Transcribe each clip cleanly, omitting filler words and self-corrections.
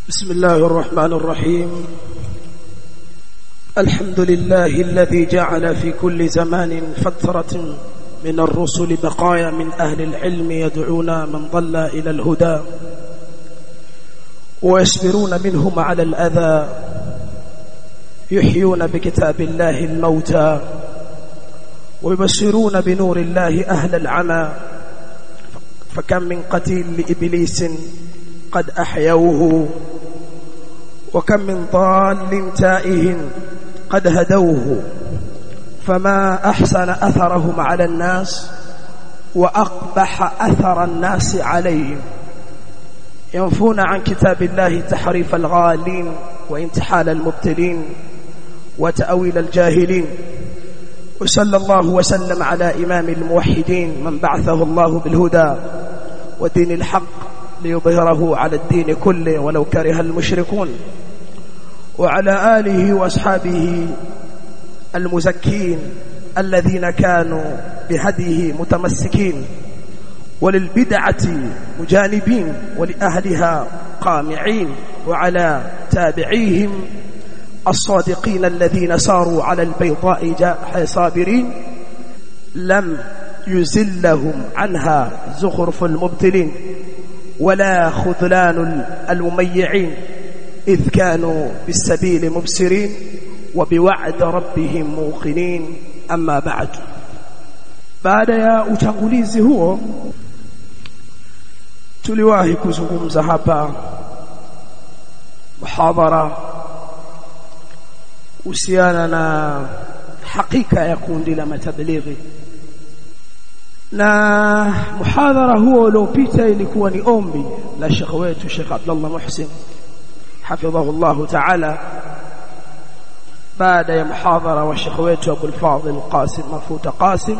بسم الله الرحمن الرحيم. الحمد لله الذي جعل في كل زمان فترة من الرسل بقايا من أهل العلم يدعون من ضل إلى الهدى ويصبرون منهم على الأذى يحيون بكتاب الله الموتى ويبشرون بنور الله أهل العمى فكم من قتيل لإبليس قد أحيوه وكم من ضال تائه قد هدوه فما أحسن أثرهم على الناس وأقبح أثر الناس عليهم ينفون عن كتاب الله تحريف الغالين وانتحال المبتلين وتأويل الجاهلين. وصلى الله وسلم على إمام الموحدين من بعثه الله بالهدى ودين الحق ليظهره على الدين كله ولو كره المشركون، وعلى آله وأصحابه المزكين الذين كانوا بهديه متمسكين وللبدعة مجانبين ولأهلها قامعين، وعلى تابعيهم الصادقين الذين ساروا على البيضاء صابرين لم يزلهم عنها زخرف المبتلين ولا خذلان المميعين إذ كانوا بالسبيل مبصرين وبوعد ربهم موقنين. أما بعد. baada ya utangulizi huo tuliwahi kuzungumza hapa muhadhara uhusiana na hakika ya kundi la matablighi, na muhadhara huo uliopita ilikuwa ni ombi la Sheikh wetu Sheikh Abdullah Muhsin hafidhahu Allah ta'ala, baada ya muhadhara wa Sheikh wetu Abu al-Fadhil Qasim Mafuta Qasim,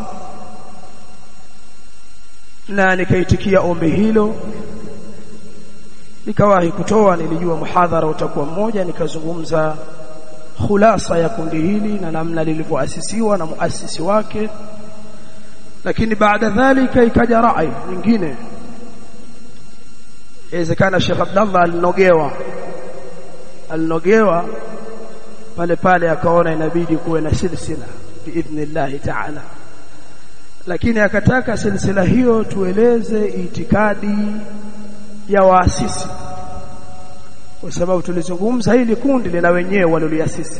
na nikaitikia ombi hilo. Nikawahi kutoa, nilijua muhadhara utakuwa mmoja, nikazungumza khulasa ya kundi hili na namna lilivyoasisiwa na muasisi wake, lakini baada dhalika ikaja rai nyingine. Inawezekana Sheikh Abdullah alinogewa pale akaona inabidi kuwe na silsila biidhnillah ta'ala, lakini akataka silsila hiyo tueleze itikadi ya waasisi, kwa sababu tulizungumza hili kundi lina wenyewe walioliasisi.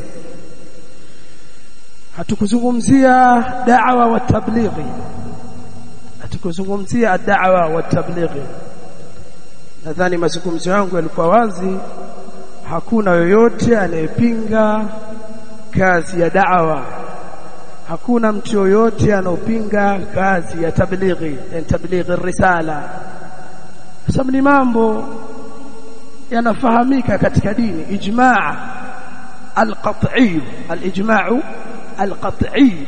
Hatukuzungumzia da'wa wa tablighi, hatukuzungumzia da'wa wa tablighi. Nadhani mazungumzo yangu yalikuwa wazi, hakuna yoyote anayepinga kazi ya da'wa, hakuna mtu yoyote anopinga kazi ya tablighi, tablighi risala, sababu ni mambo yanafahamika katika dini. Ijma' al-qat'i, al-ijma' al-qat'i,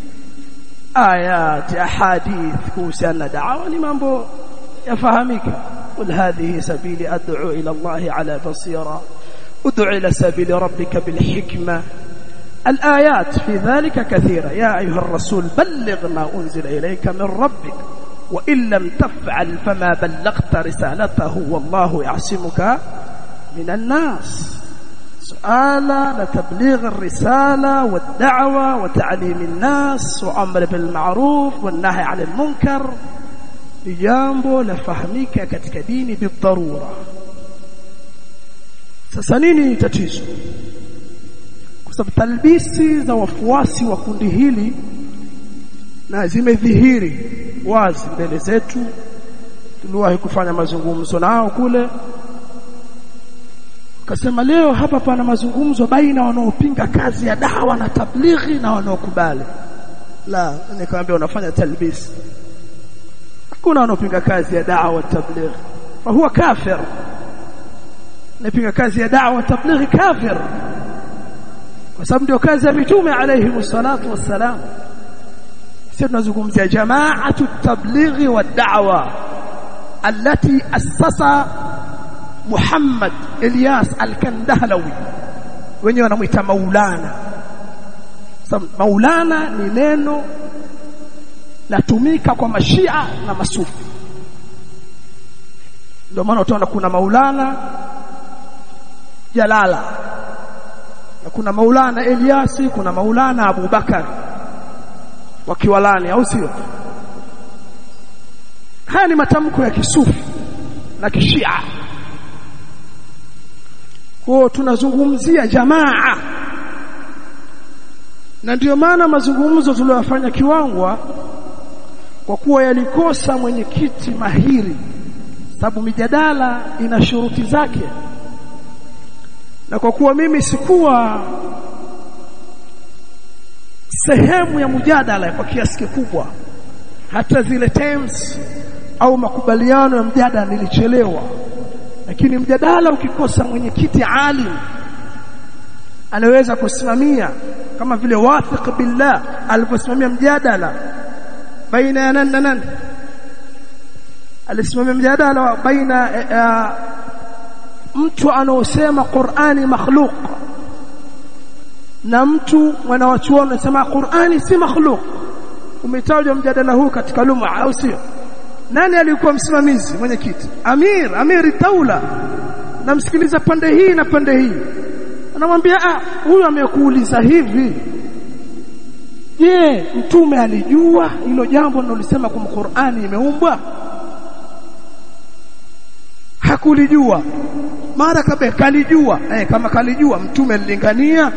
ayat ahadith kuhusiana da'wa ni mambo yafahamika. قل هذه سبيلي أدعو إلى الله على بصيرة ادعو إلى سبيل ربك بالحكمة. الآيات في ذلك كثيرة. يا أيها الرسول بلغ ما أنزل إليك من ربك وإن لم تفعل فما بلغت رسالته والله يعصمك من الناس. سؤال لتبليغ الرسالة والدعوة وتعليم الناس وأمر بالمعروف والنهي عن المنكر ni jambo la fahamika katika dini bidharura. Sasa nini tatizo? Kwa sababu talbisi za wafuasi wa kundi hili na zimedhihiri wazi mbele zetu. Tuliwahi kufanya mazungumzo nao kule, kasema leo hapa pana mazungumzo baina wanaopinga kazi ya dawa na tablighi na wanaokubali. La, nikamwambia unafanya talbisi. Kuna wanaopinga kazi ya da'wa tabligh fa huwa kafir, napinga kazi ya da'wa tabligh kafir, kwa sababu ndio kazi ya mitume alayhi wassalatu wassalam. Sisi tunazungumzia jama'atu tabligh wa da'wa allati assasa Muhammad Ilyas al-Kandahlawi, wenyewe wanamuita Maulana. Maulana ni neno latumika kwa mashia na masufi. Ndio maana utaona kuna Maulana Jalala, na kuna Maulana Eliasi, kuna Maulana Abu Bakar wakiwalani, au sio? Haya ni matamko ya kisufi na kishia. Kwa tunazungumzia jamaa, na ndio maana mazungumzo tuliyofanya Kiwangwa, kwa kuwa yalikosa mwenyekiti mahiri, sababu mijadala ina shuruti zake, na kwa kuwa mimi sikuwa sehemu ya mjadala kwa kiasi kikubwa, hata zile terms au makubaliano ya mjadala nilichelewa. Lakini mjadala ukikosa mwenyekiti alim anaweza kusimamia, kama vile Wathiq Billah aliposimamia mjadala baina ya nani, alisimamia mjadala baina mtu anaosema Qur'ani makhluq na mtu mwanawachuoni anasema Qur'ani si makhluq. Umetajwa mjadala huu katika lugha, au sio? Nani alikuwa msimamizi mwenyekiti? Amir Taula. Namsikiliza pande hii na pande hii, anamwambia huyu amekuuliza hivi, je, mtume alijua hilo jambo linalosema kwa Qur'ani imeumbwa? Hakulijua. Mara kabe kalijua. Kama kalijua mtume alilingania,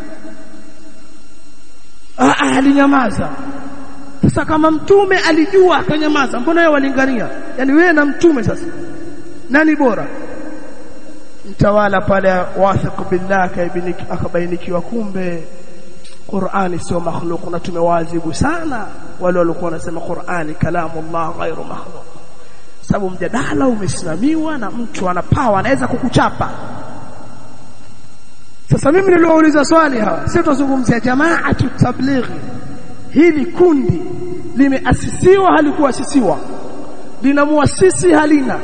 alinyamaza. Sasa kama mtume alijua akanyamaza, mbona yeye walingania? Yani wewe na mtume sasa nani bora? Mtawala pale Wathiq Billah akabainikiwa kumbe Qur'ani sio makhluq, na tumewaadhibu sana wale walikuwa wanasema Qur'ani kalamullah ghairu makhluq, sababu mjadala umesimamiwa na mtu ana power, anaweza kukuchapa. Sasa mimi niliwauliza swali hawa, sisi tuzungumzia Jamaatu Tablighi, hili kundi limeasisiwa halikuasisiwa, lina muasisi halina,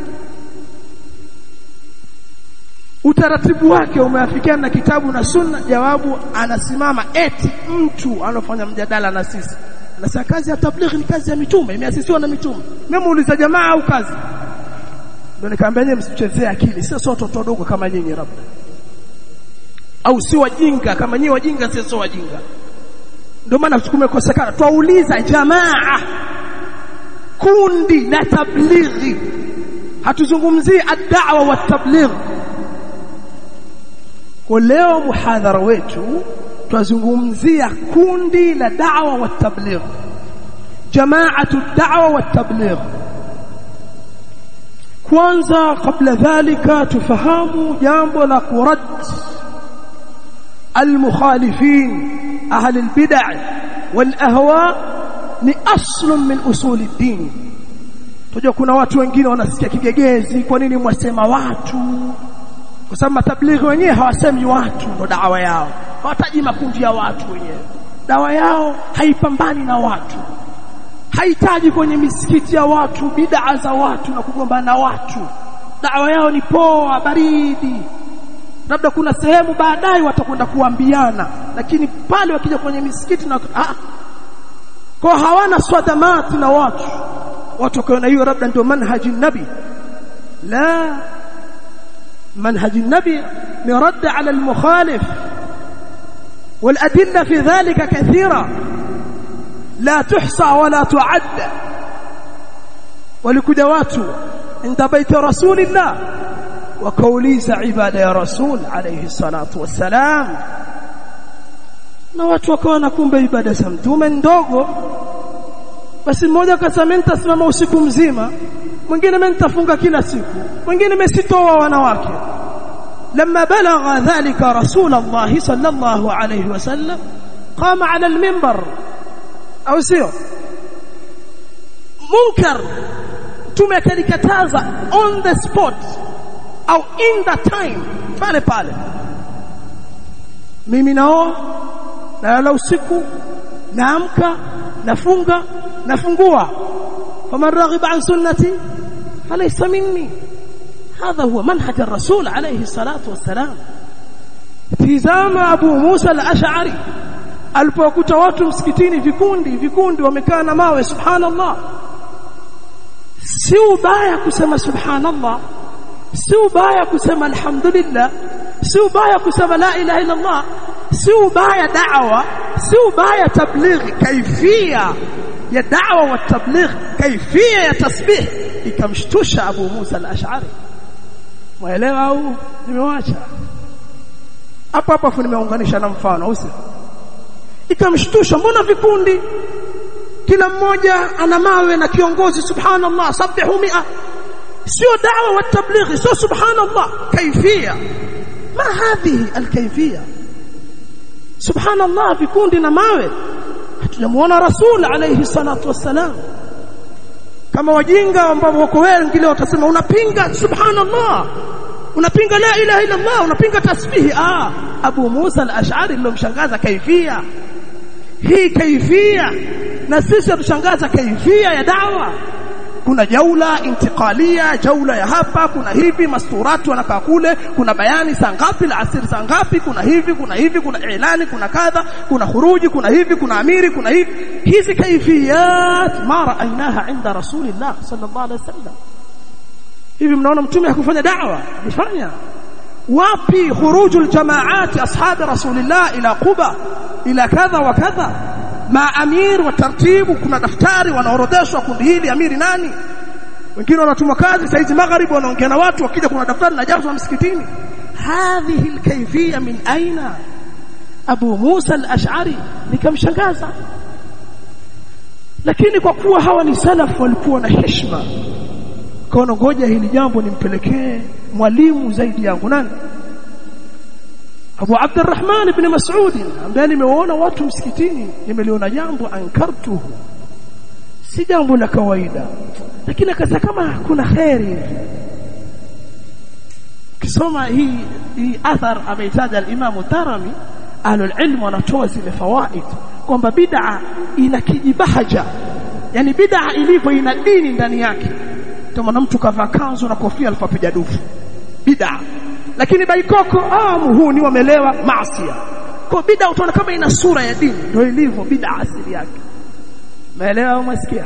utaratibu wake umeafikiana na kitabu na sunna? Jawabu, anasimama eti mtu anofanya mjadala na sisi anasema kazi ya tablighi ni kazi ya mitume, imeasisiwa na mitume. Mimi muuliza jamaa au kazi? Ndio nikamwambia nyinyi msichezee akili, sio watoto wadogo kama nyinyi labda, au si wajinga kama nyinyi. Wajinga sio wajinga, ndio maana tumekosekana. Twauliza jamaa, kundi la tablighi, hatuzungumzii ad-da'wa wa tabligh. Kwa leo muhadhara wetu tuzungumzia kundi la da'wa wa tabligh, jamaatu ad-da'wa wa tabligh. Kwanza kabla dhalika tufahamu jambo la kurad al-mukhalifin ahli al-bid'ah wal-ahwa ni asl min usul ad-din. Tunajua kuna watu wengine wanasikia kigegezi, kwa nini mwasema watu? Kwa sababu matablighi wenyewe hawasemi watu ndo dawa yao, hawataji makundi ya watu wenyewe. Dawa yao haipambani na watu, haitaji kwenye misikiti ya watu bid'a za watu na kugombana na watu. Dawa yao ni poa baridi, labda kuna sehemu baadaye watakwenda kuambiana, lakini pale wakija kwenye misikiti na kwa hawana swadamati na watu kwa hiyo labda ndio manhaji nabi. La, منهج النبي يرد على المخالف، والأدلة في ذلك كثيرة لا تحصى ولا تعد. ولكدوات عند بيت رسول الله وكوليس عباد يا رسول عليه الصلاة والسلام، na watu wakaona kumbe ibada za mtume ndogo. Basi mmoja akasema nitasimama usiku mzima, mwingine nitafunga kila siku, mwingine nimesitoa wanawake. لما بلغ ذلك رسول الله صلى الله عليه وسلم قام على المنبر au sio munkar, tumekalikataza on the spot au in the time, pale pale. Mimi nao nalala usiku, naamka, nafunga, nafungua. faman raghiba an sunnati falaysa minni. هذا هو منهج الرسول عليه الصلاة والسلام. في زمان أبو موسى الأشعري alipokuta watu msikitini vikundi wamekaa na mawe, subhanallah, si ubaya kusema subhanallah, si ubaya kusema alhamdulillah, si ubaya kusema la ilaha illa Allah, si ubaya da'wa, si ubaya tablighi. Kaifia ya da'wa wa tabligh, kaifia ya tasbih ikamshtusha Abu Musa al-Ash'ari. Waelewa au nimewacha hapa nimeunganisha na mfano usi. Ikamshtusha, mbona vikundi kila mmoja ana mawe na kiongozi, subhanallah sabbihu 100. sio da'wa wa tablighi, sio subhanallah. Kaifia ma hadhihi alkayfiyya? Subhanallah vikundi na mawe. Hatujamuona Rasul alayhi salatu wassalam. Kama wajinga ambao wako wengi leo watasema unapinga subhanallah, unapinga la ilaha illa Allah, unapinga tasbihi. Abu Musa al-Ash'ari ndio mshangaza kaifia hii. Kaifia na sisi tutashangaza kaifia ya da'wa. Kuna jaula intiqalia, jaula ya hapa, kuna hivi masturatu wanakaa kule, kuna bayani saa ngapi, alasiri saa ngapi, kuna hivi, kuna ilani, kuna kadha, kuna khuruji, kuna hivi, kuna amiri, kuna hivi. Hizi kaifiyat ma ra'aynaha 'inda Rasulillah sallallahu alaihi wasallam. Hivi mnaona mtume hakufanya da'wa? Alifanya. Wapi khurujul jamaat ashab Rasulillah ila Quba ila kadha wa kadha, ma amir wa taratibu, kuna daftari wanaorodheshwa kundi hili amiri nani, wengine wanatuma kazi saizi magharibi wanaongea na watu, wakija kuna daftari najazwa msikitini. Hadhihi alkayfiyya min aina? Abu Musa al-Ash'ari nikamshangaza. Lakini kwa kuwa hawa ni salaf walikuwa na heshima, kaona ngoja hili jambo nimpelekee mwalimu zaidi yangu. Nani? Abu Abdurrahman ibn Mas'ud, ambaye nimeona watu msikitini, nimeliona jambo ankartuhu, si jambo la kawaida, lakini akasema kama kuna khairi. Kisoma hii athar ameitaja al-Imam Tarami, ahlul ilm wanatoa zile fawaid kwamba bid'a ina kijibahaja, yani bid'a ilivyo ina dini ndani yake. Kama mtu kavaa kanzu na kofia alipopiga dufu, bid'a. Lakini baikoko muhuni wamelewa maasiya. Kwa bid'a utaona kama ina sura ya dini, ndio ilivyo bid'a asili yake. Umeelewa au umesikia?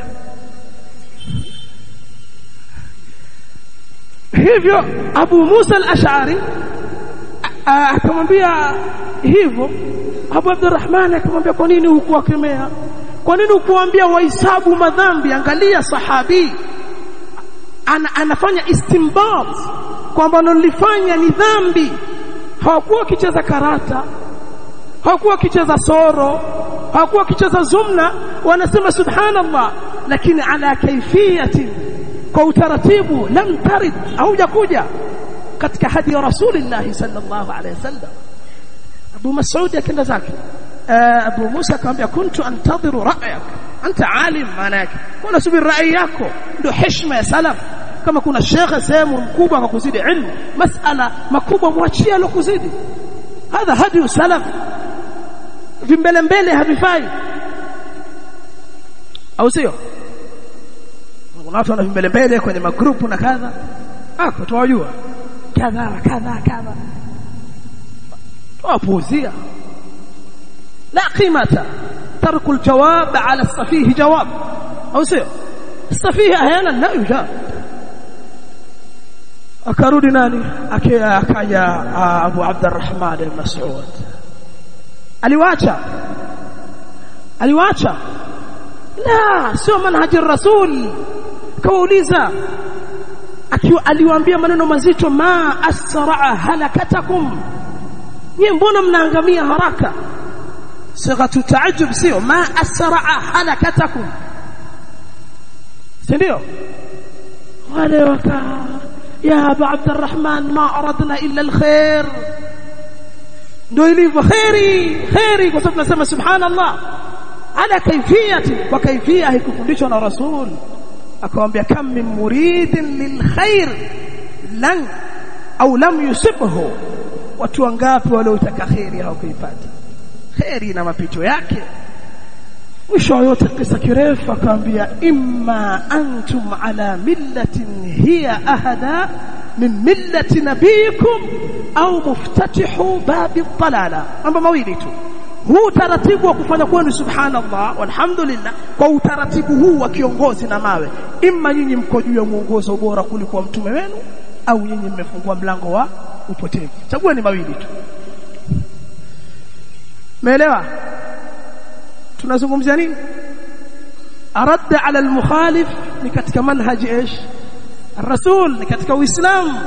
Hivyo Abu Musa al-Ash'ari akamwambia hivyo. Abu Abdurrahman akamwambia, kwa nini hukuwakemea? Kwa nini hukuambia wahesabu madhambi? Angalia sahabi anafanya istinbat kwamba nilifanya ni dhambi. Hawakuwa kicheza karata, hawakuwa kicheza soro, hawakuwa kicheza zumna, wanasema subhanallah, lakini ala kaifiyati, kwa utaratibu, lam tarid, haujakuja katika hadi ya Rasulullah sallallahu alaihi wasallam. Abu Mas'ud akaenda zake. Abu Musa akamwambia, kuntu antadhiru ra'yak, anta alim, maana yake kuna subiri rai yako, ndio heshima ya salaf. Kama kuna shekhe sehemu mkubwa akakuzidi ilmu, masala makubwa mwachie alokuzidi. Hadha hadi salaf. Vimbele mbele havifai, au sio? Kuna watu wana vimbele mbele kwenye magrupu na kadha, tuwajua kadha tuwapuuzia. La qimata tarku aljawab ala as-safih jawab, au sio? As-safih ahyanan la yujab. Akarudi nani? Akaja Abu Abdurrahman al-Mas'ud. Aliwacha la sio manhaji rasul. Kauliza, aliwaambia maneno mazito, ma asra'a halakatakum, nyie mbona mnaangamia haraka? Sighatu taajub, sio ma asra'a halakatakum, ndio wale waka ya Abu Abdurrahman ma aradna illa alkhair. Ndio ilivyo khairi, kwa sababu tunasema subhanallah ala kaifiyati, kwa kaifia haikufundishwa na Rasul. Akamwambia, kam min muridin lilkhair lan au lam yusibhu, watu wangapi waliotaka khairi hawakuipata. Khairi na mapito yake. Mwisho yote kisa kirefu akamwambia, imma antum ala millatin hiya ahada min millati nabiyikum au muftatihu babi dhalala. Mambo mawili tu. Huu taratibu wa kufanya kwenu subhanallah walhamdulillah, kwa utaratibu huu wa kiongozi na mawe, imma nyinyi mko juu ya mwongozo bora kuliko mtume wenu, au nyinyi mmefungua mlango upotevu. Chagua ni mawili tu. Umeelewa? Tunazungumzia nini? Arad ala al-mukhalif ni katika manhaji ايش الرسول, ni katika Uislamu,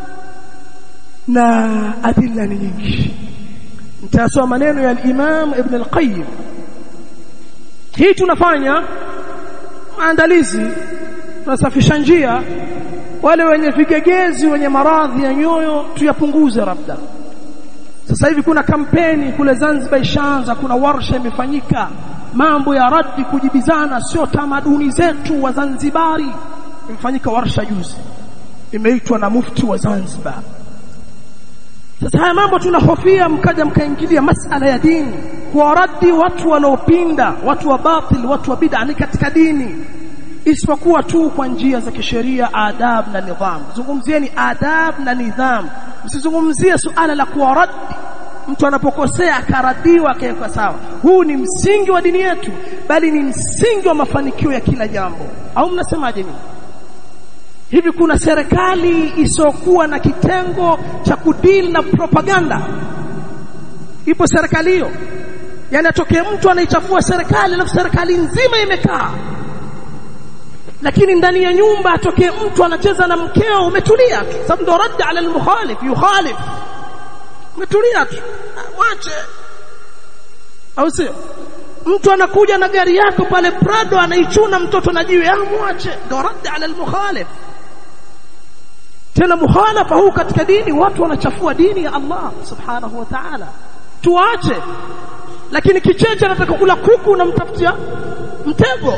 na adilla ni nyingi. Nitasoma maneno ya al-Imam Ibn al-Qayyim. Hii tunafanya maandalizi, tunasafisha njia, wale wenye vigegezi, wenye maradhi ya nyoyo tuyapunguze labda. Sasa hivi kuna kampeni kule Zanzibar ishaanza, kuna warsha imefanyika, mambo ya radi, kujibizana, sio tamaduni zetu wa Zanzibari. Imefanyika warsha juzi, imeitwa na mufti wa Zanzibar. Sasa haya mambo tunahofia mkaja mkaingilia masala ya dini, kwa radi watu wanaopinda, watu wa batil, watu wa bid'a ni katika dini, isipokuwa tu kwa njia za kisheria, adab na nidham. Zungumzieni adab na nidham, msizungumzie suala la kuwa radi. Mtu anapokosea akaradiwa akaekwa sawa, huu ni msingi wa dini yetu, bali ni msingi wa mafanikio ya kila jambo. Au mnasemaje nini? Hivi kuna serikali isokuwa na kitengo cha kudili na propaganda? Ipo serikali hiyo? Yani atokee mtu anaichafua serikali, alafu serikali nzima imekaa, lakini ndani ya nyumba atokee mtu anacheza na mkeo, umetulia tu, sababu ndo radda ala al-mukhalif, yukhalif, umetulia tu, mwache. Au sio? Mtu anakuja na gari yako pale Prado, anaichuna mtoto na jiwe, mwache, ndo radda ala al-mukhalif. Tena mukhalafa huu katika dini, watu wanachafua dini ya Allah subhanahu wa ta'ala, tuache. Lakini kicheche anataka kula kuku, unamtafutia mtego.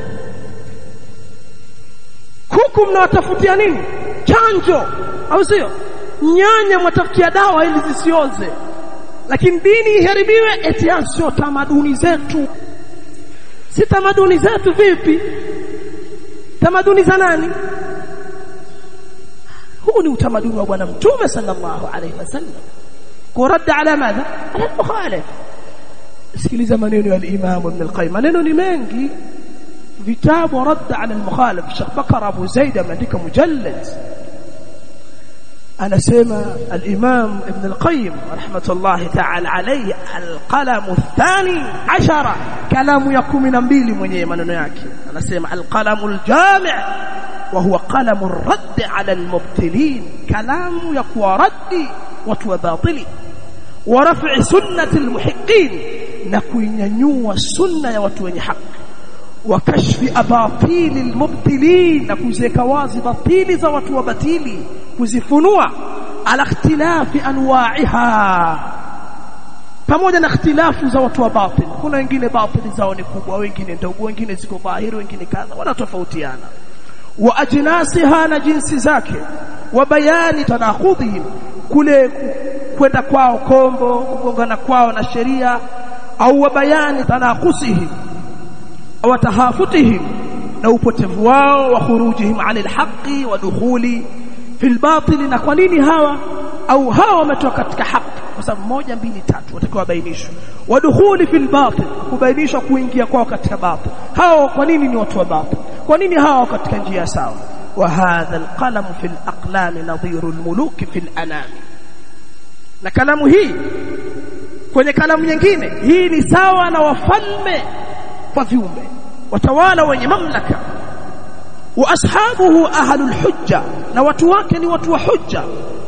Kuku mnawatafutia nini? Chanjo, au sio? Nyanya mwatafutia dawa ili zisioze. Lakini dini iharibiwe eti sio tamaduni zetu. Si tamaduni zetu vipi? Tamaduni za nani? Huu ni utamaduni wa bwana Mtume sallallahu alayhi wasallam. Kurada ala madha? Ala al-mukhalif. Sikiliza maneno ya al-Imam Ibn al-Qayyim. Maneno ni mengi. Vitabu radda ala al-mukhalif. Sheikh Bakar Abu Zaid ameandika mujallad. Anasema al-Imam Ibn al-Qayyim rahmatullahi ta'ala alayhi, al-qalam ath-thani 'ashara, kalamu ya 12 mwenyewe maneno yake. Anasema al-qalam al-jami' وهو قلم الرد على المبتلين, كلام يقوى رد وتوباطلي, ورفع سنة المحقين, نكوينيوا السنة وتوين حق, وكشف أباطيل المبتلين, نكوزيك وازي باطيل za watu wabatili, kuzifunua ala ikhtilafi anwa'iha, pamoja na ikhtilafu za watu wa batil. Kuna wengine batili zao ni kubwa, wengine ndogo, wengine ziko dhahiri, wengine kadha, wanatofautiana. Wa ajnasiha, na jinsi zake, wa bayani tanakhudhihim, kule kwenda kwao kombo, kugongana kwao na sheria, au wa bayani tanakhusihim au tahafutihim, na upotevu wao, wa khurujihim anil haqqi wa dukhuli fil batil. Na kwa nini hawa au hawa wametoka katika haki? Kwa sababu 1 2 3 watakiwa bainishwe. Wa dukhuli fil batil, kubainishwa kuingia kwao katika batil. Hao kwa nini ni watu wa batil? Kwa nini hawa katika njia sawa? Wa hadha alqalam fil aqlam nadhiru almuluk fil anam. Na kalamu hii kwenye kalamu nyingine, hii ni sawa na wafalme wa viumbe, watawala wenye mamlaka. Wa ashabuhu ahlul hujja, na watu wake ni watu wa hujja.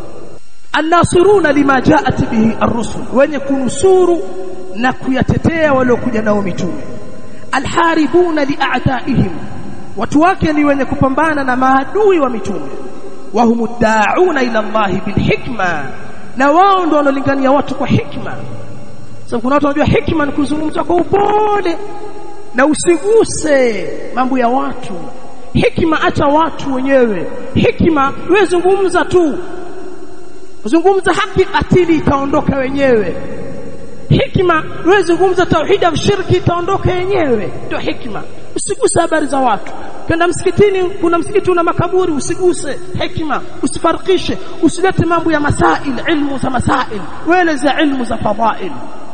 An-nasiruna lima ja'at bihi ar-rusul, wenye kunusuru na kuyatetea waliokuja nao mitume. Al-haribuna li'a'da'ihim, watu wake ni wenye kupambana na maadui wa mitume. Wa humuddauna ila Allah bil hikma, na wao ndio wanalingania watu kwa hikma. Sasa kuna watu wanajua hikma ni kuzungumza kwa upole na usiguse mambo ya watu. Hikma acha watu wenyewe. Hikma wewe zungumza tu, zungumza haki, atili itaondoka wenyewe. Hikma wewe zungumza tauhid na shirki, itaondoka yenyewe. Ndio hikma. Usiguse habari za watu. Kwenda msikitini, kuna msikiti una makaburi, usiguse. Hikma. Usifarikishe, usilete mambo ya masail, ilmu za masail, wala za ilmu za fadail.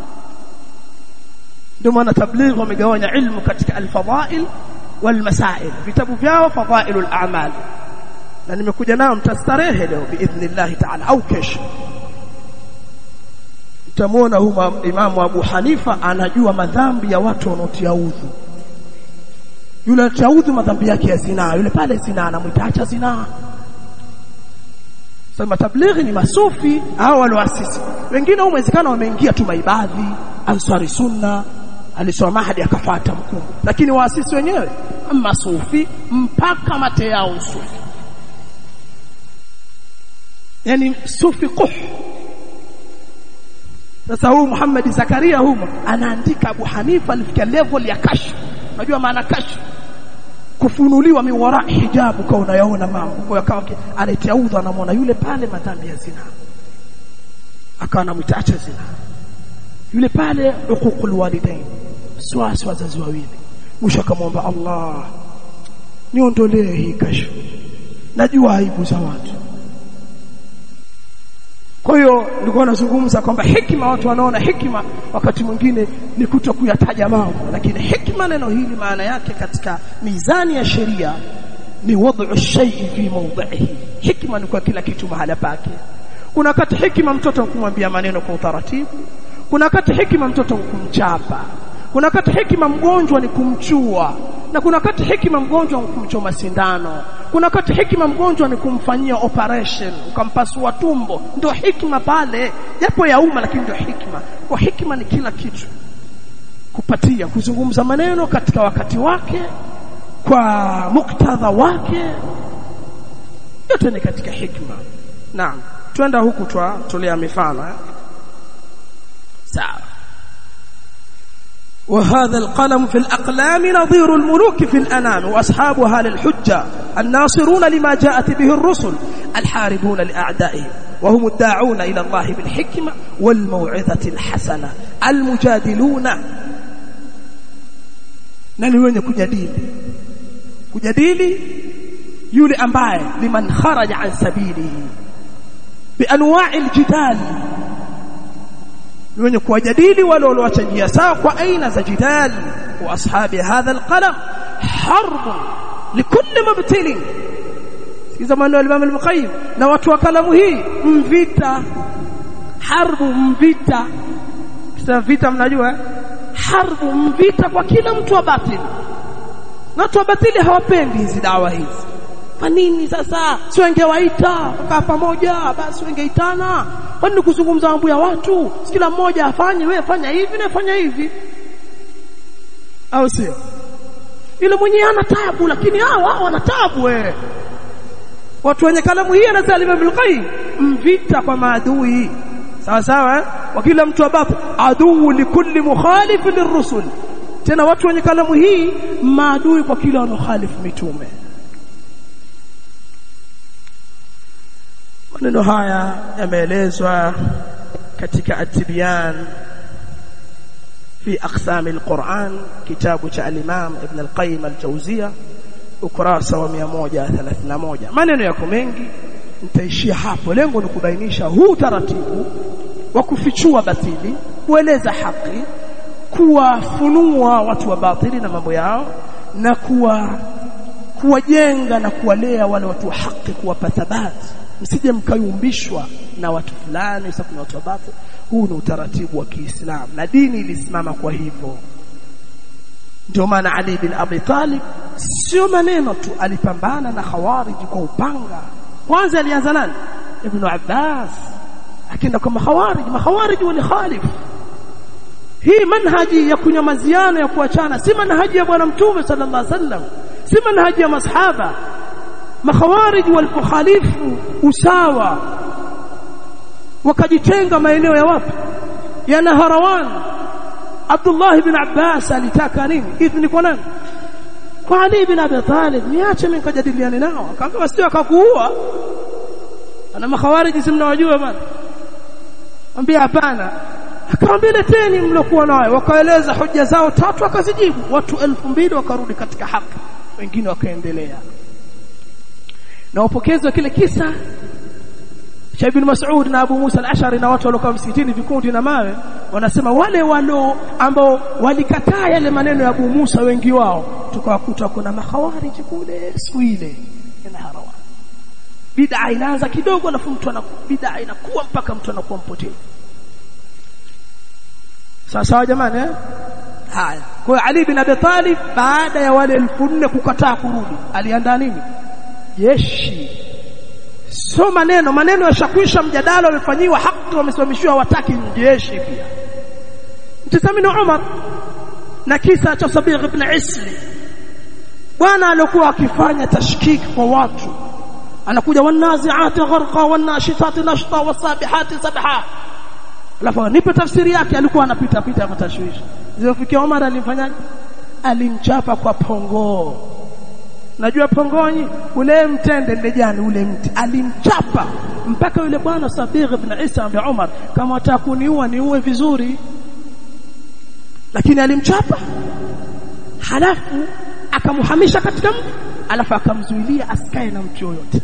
Ndio maana tabligh wamegawanya ilmu katika al-fadail wal masail. Vitabu vyao fadailul a'mal, na nimekuja nao mtastarehe leo biidhnillah ta'ala au kesho. Mtamuona huyu Imamu Abu Hanifa anajua madhambi ya watu wanaotia udhu. Yule anatia madhambi yake ya zina, yule pale zina anamwitaacha zina. Sasa tablighi ni masufi hao walioasisi. Wengine umewezekana wameingia tu maibadhi, Ansari Sunna, alisoma hadi akafuata mkuu. Lakini waasisi wenyewe masufi mpaka mate yao sufi. Yani sufi kuh. Sasa huyu Muhammad Zakaria huyu anaandika Abu Hanifa alifikia level ya kashf. Unajua maana kashf? Kufunuliwa min wara hijabu kwa unayaona mambo. Kwa akawa anatia udhu anamwona yule pale madhambi ya zina. Akawa anamtaacha zina. Yule pale huququl walidain. Swasi wazazi wawili. Mwisho akamwomba Allah, niondolee hii kashf. Najua aibu za watu. Kwa hiyo nilikuwa nazungumza kwamba hikima, watu wanaona hikima wakati mwingine ni kutokuyataja mambo, lakini hikima neno hili maana yake katika mizani ya sheria ni wad'u shay'i fi mawdhihi. Hikima ni kwa kila kitu mahala pake. Kuna wakati hikima mtoto kumwambia maneno kwa utaratibu, kuna wakati hikima mtoto kumchapa, kuna wakati hikima mgonjwa ni kumchua, na kuna wakati hikima mgonjwa ni kumchoma sindano, kuna wakati hikima mgonjwa ni kumfanyia operation ukampasua tumbo. Ndio hikima pale, japo ya umma lakini ndio hikima. Kwa hikima ni kila kitu, kupatia kuzungumza maneno katika wakati wake kwa muktadha wake, yote ni katika hikma. Naam, twenda huku tolea mifano. Sawa. وهذا القلم في الأقلام نظير الملوك في الأنام وأصحابها للحجة الناصرون لما جاءت به الرسل الحاربون لأعدائهم وهم الداعون إلى الله بالحكمة والموعظة الحسنة المجادلون. nani wenye kujadili yule ambaye liman kharaja an sabilihi bianwa'il jidal, wenye kuwajadili wale walioacha njia sawa kwa aina za jidal. Wa ashabi hadha alqalam harb likulli mubtilin. Sikiza maneno ya Imam al-Qayyim, na watu wa kalamu hii mvita. Harbu mvita. Sasa vita mnajua, harbu mvita kwa kila mtu wa batili. Na watu wa batili hawapendi hizi dawa hizi. Kwa nini sasa sio ingewaita kukaa pamoja, basi ingeitana? Kwa nini kuzungumza mambo ya watu? Kila mmoja afanye, wewe fanya hivi na fanya hivi. Au sio? Ile mwenye ana taabu, lakini hawa wana taabu wewe. Watu wenye kalamu hii na Salim ibn Qayyim mvita kwa maadui. Sawa sawa, wa kila mtu abapo aduu likulli mukhalif lirrusul. Tena watu wenye kalamu hii maadui kwa kila wanaokhalifu mitume. Maneno haya yameelezwa katika at-Tibyan fi aqsam al-Quran, kitabu cha al-Imam Ibn al-Qayyim al-Jawziyya, ukurasa wa 131. Maneno yako mengi, nitaishia hapo. Lengo ni kubainisha huu taratibu wa kufichua batili, kueleza haki, kuwafunua watu wa batili na mambo yao, na kuwajenga na kuwalea wale watu wa haki, kuwapa thabati. Msije mkayumbishwa na watu fulani sababu na watu wa batili. Huu ni utaratibu wa Kiislamu na dini ilisimama kwa hivyo. Ndio maana Ali bin Abi Talib sio maneno tu, alipambana na Khawarij kwa upanga. Kwanza alianza nani? Ibn Abbas. Akienda kwa Khawarij wale khalif. Hii manhaji ya kunyamaziana, ya kuachana, si manhaji ya bwana Mtume sallallahu alaihi wasallam, si manhaji ya masahaba. Makhawarij walipokhalifu usawa, wakajitenga maeneo ya wapi? Ya Naharawan. Abdullah ibn Abbas alitaka nini? Idhni kwa nani? Kwa Ali ibn Abi Talib. Niache mimi nikajadiliane nao. Akaambia sio akakuua. Ana makhawarij simnawajua bwana. Ambia hapana. Akaambia leteni mlokuwa nayo. Wakaeleza hoja zao tatu, akazijibu. Watu 2000 wakarudi katika haki, wengine wakaendelea. Na upokezi wa kile kisa cha Ibn Mas'ud na Abu Musa al-Ash'ari na watu waliokuwa msikitini vikundi na mawe, wanasema wale ambao walikataa yale maneno ya Abu Musa, wengi wao tukawakuta kuna makhawarij kule siku ile na Harawan. bid'a inaanza kidogo alafu mtu bid'a inakuwa mpaka mtu anakuwa mpotevu. Sawa jamani haya. Kwa Ali bin Abi Talib baada ya wale 1400 kukataa kurudi, aliandaa nini? Jeshi. So maneno yashakwisha, mjadala umefanyiwa, haki wamesimamishwa, wataki jeshi pia. Mtazamini Umar na kisa cha Sabigh ibn Isli, bwana alikuwa akifanya tashkiki kwa watu, anakuja wanazi'ati gharqa wanashitati nashta wasabihati sabha, alafu nipe tafsiri yake. Alikuwa anapita kwa tashwishi. Zilifikia Umar alimfanyaje? Alimchapa kwa pongoo. Najua pongoni ule mtende ndejani ule mti, alimchapa mpaka yule bwana Sabigh ibn Isa ambaye Umar, kama atakuniua niue vizuri, lakini alimchapa. Halafu akamuhamisha katika mti, alafu akamzuilia asikae na mtu yoyote.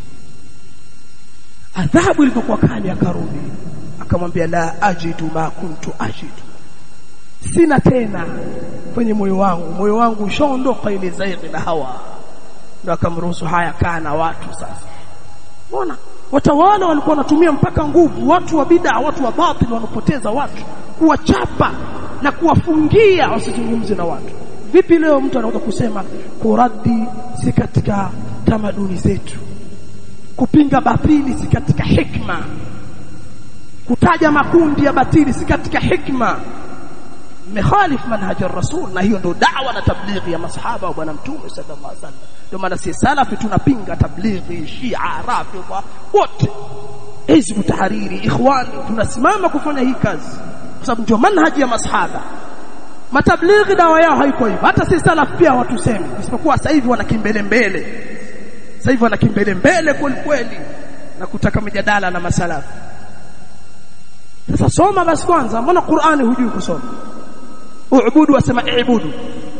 Adhabu ilipokuwa kali akarudi, akamwambia la ajidu ma kuntu ajidu, sina tena kwenye moyo wangu ushaondoka ile zaidi na hawa. Ndio akamruhusu, haya kaa na watu sasa. Unaona watawala walikuwa wanatumia mpaka nguvu, watu wa bid'a, watu wa batil wanapoteza watu, kuwachapa na kuwafungia wasizungumze na watu. Vipi leo mtu anaweza kusema kuradi si katika tamaduni zetu, kupinga batili si katika hikma, kutaja makundi ya batili si katika hikma, mekhalif manhaj ar-rasul. Na hiyo ndio da'wa na tablighi ya masahaba wa bwana mtume sallallahu alaihi wasallam. Ndio maana sisi salafi tunapinga tablighi, Shia, Rafidha, wote Hizb Tahriri, Ikhwani, tunasimama kufanya hii kazi kwa sababu ndio manhaji ya masahaba. Matablighi dawa yao haiko hivyo. Hata sisi salafi pia watuseme, isipokuwa sasa hivi wanakimbele. Sasa hivi wanakimbele kweli na kutaka mjadala na masalafi. Sasa soma basi kwanza, mbona Qur'ani hujui kusoma? Uabudu wasema ibudu.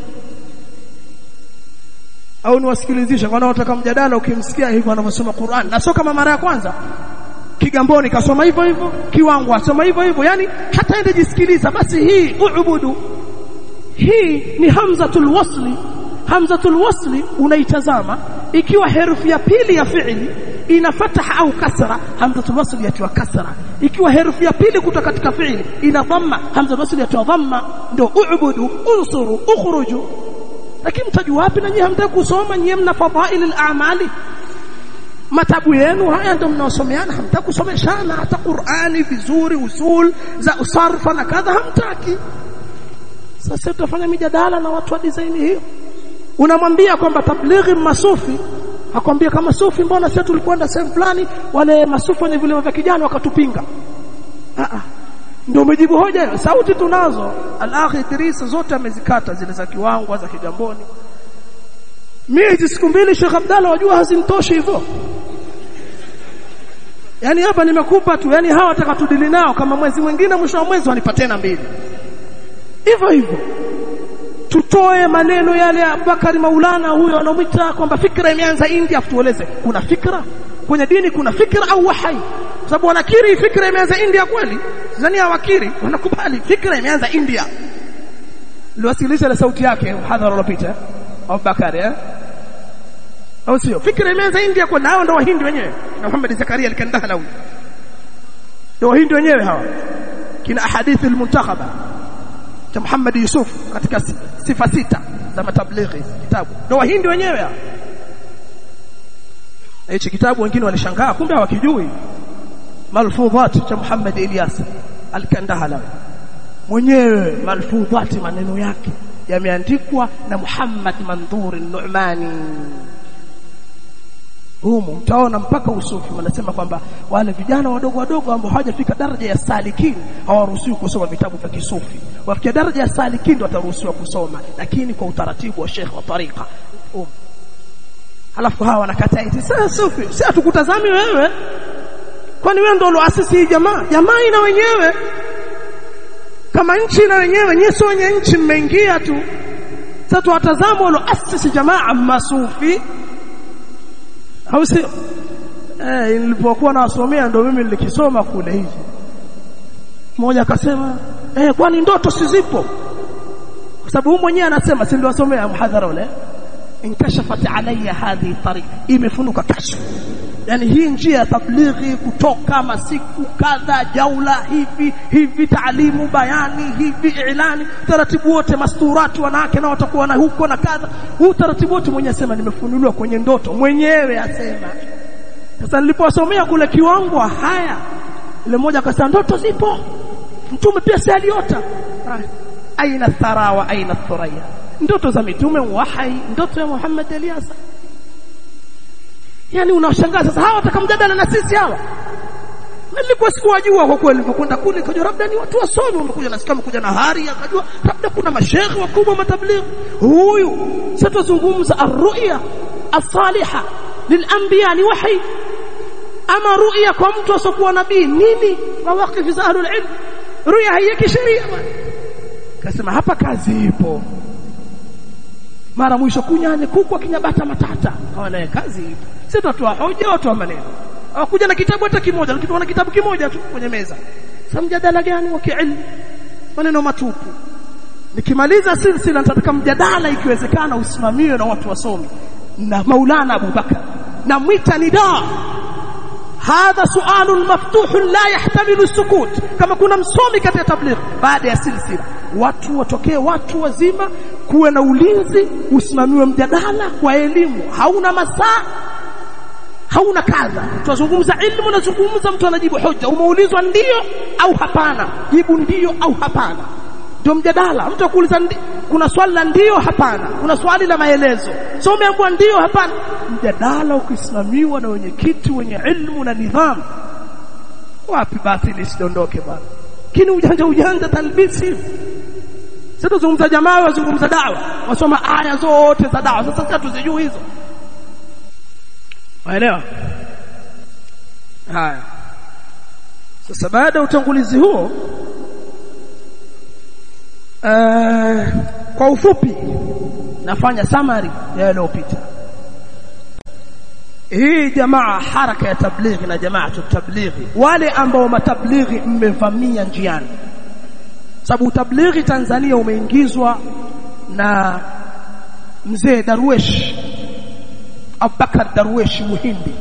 Au niwasikilizisha kwa wanaotaka mjadala, ukimsikia hivyo anavyosoma Qur'an, na sio kama mara ya kwanza Kigamboni kasoma hivyo, Kiwangu asoma hivyo, yani hata ende jisikiliza basi. Hii uabudu, hii ni hamzatul wasli unaitazama, ikiwa herufi ya pili ya fi'li ina fatha au kasra, hamzatul wasli yatiwa kasra. Ikiwa herufi ya pili kutoka katika fi'li ina dhamma, hamzatul wasli yatiwa dhamma. Ndio uabudu, unsuru, ukhruju. Lakini mtajua wapi? Na nyinyi hamtaki kusoma, nyinyi mna fadhail al-a'mali, matabu yenu haya ndio mnaosomeana, hamtaki kusomeshana hata Qur'ani vizuri, usul za usarfa na kadha hamtaki. Sasa tutafanya mijadala na watu wa design hiyo. Unamwambia kwamba tablighi masufi, akwambia kama sufi, mbona sisi tulikwenda sehemu fulani wale masufi wenye vile vya kijana wakatupinga? Ndio umejibu hoja hiyo. Sauti tunazo, al-akhi Idris zote amezikata, zile za Kiwangu, za Kigamboni. Mimi siku mbili Sheikh Abdalla wajua hazimtoshi hivyo. Yani hapa nimekupa tu, yani hawa wataka tudili nao kama mwezi mwingine, mwisho wa mwezi wanipa tena mbili. Hivyo tutoe maneno yale ya Abubakar Maulana huyo anamuita kwamba fikra imeanza India, tueleze kuna fikra kwenye dini, kuna fikra au wahai? Kwa sababu wanakiri fikra imeanza India kweli, zani hawakiri, wanakubali fikra imeanza India. Liwasilisha na sauti yake hadhara iliyopita Abubakar au sio? Fikra imeanza India kwa nao, ndio Wahindi wenyewe na Muhammad Zakaria al-Kandahala huyo, ndio Wahindi wenyewe hawa. Kina ahadithi al-muntakhaba cha Muhammad Yusuf katika sifa 6 za matablighi, kitabu ndio Wahindi wenyewe hawa. Hichi kitabu wengine walishangaa, kumbe hawakijui. Malfudhat cha Muhammad Ilyas al-Kandahala mwenyewe, malfudhat maneno yake yameandikwa na Muhammad Mandhur al-Nu'mani. Humo mtaona mpaka usufi wanasema kwamba wale vijana wadogo ambao hawajafika daraja ya salikin hawaruhusiwi kusoma vitabu vya kisufi. Wafikia daraja ya salikin ndio wataruhusiwa kusoma, lakini kwa utaratibu wa Sheikh wa tariqa. Halafu hawa wanakataa eti sasa sufi, si atukutazami wewe, kwani wewe ndio uloasisi hii jamaa ina wenyewe kama nchi na wenyewe, nyinyi sio wenye nchi, mmeingia tu. Sasa tuwatazama uloasisi jamaa masufi au sio? Nilipokuwa nasomea ndio mimi nilikisoma kule hivi. Mmoja akasema kwani ndoto sizipo? Kwa sababu huyu mwenyewe anasema, si niliwasomea muhadhara ule, inkashafat alayya hadhi tariq, imefunuka kashfu, yani hii njia ya tablighi kutoka masiku kadha jaula hivi taalimu bayani hivi ilani taratibu wote masturati wanawake na watakuwa na huko na kadha huu taratibu wote mwenyewe asema nimefunuliwa kwenye ndoto mwenyewe asema. Sasa niliposomea kule kiwango haya ile mmoja akasema ndoto zipo mtume pia si aliota aina thara wa aina thuraya ndoto za mitume wahi ndoto ya Muhammad Eliasa. Yani unashangaa sasa hawa watakamjadala na sisi hawa. Nilikuwa sikuwajua kwa kweli nilipokwenda kule kujua labda ni watu wasomi wamekuja na sikama kuja na hari akajua labda kuna mashaikh wakubwa matabligh. Huyu sitazungumza ar-ru'ya as-salihah lil-anbiya ni wahi ama ru'ya kwa mtu asokuwa nabii nini mawaqif za ahlul ilm ru'ya haiyeki sheria bwana. Kasema hapa kazi ipo. Mara mwisho kunyane kuku akinyabata matata hawana kazi ipo. Sisi tutatoa hoja watu wa maneno. Hawakuja na kitabu hata kimoja, lakini wana kitabu kimoja tu kwenye meza. Sasa mjadala gani wa kiilmu? Maneno matupu. Nikimaliza silsila nitataka mjadala ikiwezekana usimamiwe na watu wasomi. Na Maulana Abu Bakar. Na mwita nidaa. Hadha sualun maftuhun la yahtamilu sukut. Kama kuna msomi katika tabligh baada ya silsila watu watokee watu wazima kuwe na ulinzi usimamiwe mjadala kwa elimu hauna masaa hauna kadha tunazungumza ilmu na zungumza mtu anajibu hoja umeulizwa ndio au hapana jibu ndio au hapana ndio mjadala. Mtu akuuliza kuna swali la ndio hapana kuna swali la maelezo so umeambiwa ndio hapana mjadala ukisimamiwa na wenye kitu wenye ilmu na nidhamu wapi batili sidondoke bwana kini ujanja talbisi. Sasa tuzungumza jamaa wazungumza dawa wasoma aya zote za dawa sasa tuzijui hizo waelewa haya. Sasa baada ya utangulizi huo kwa ufupi nafanya summary ya yaliyopita. Hii jamaa haraka ya tablighi na jamaa tablighi wale ambao matablighi mmevamia njiani sababu tablighi Tanzania umeingizwa na mzee Darwesh Abubakar Darwesh Muhindi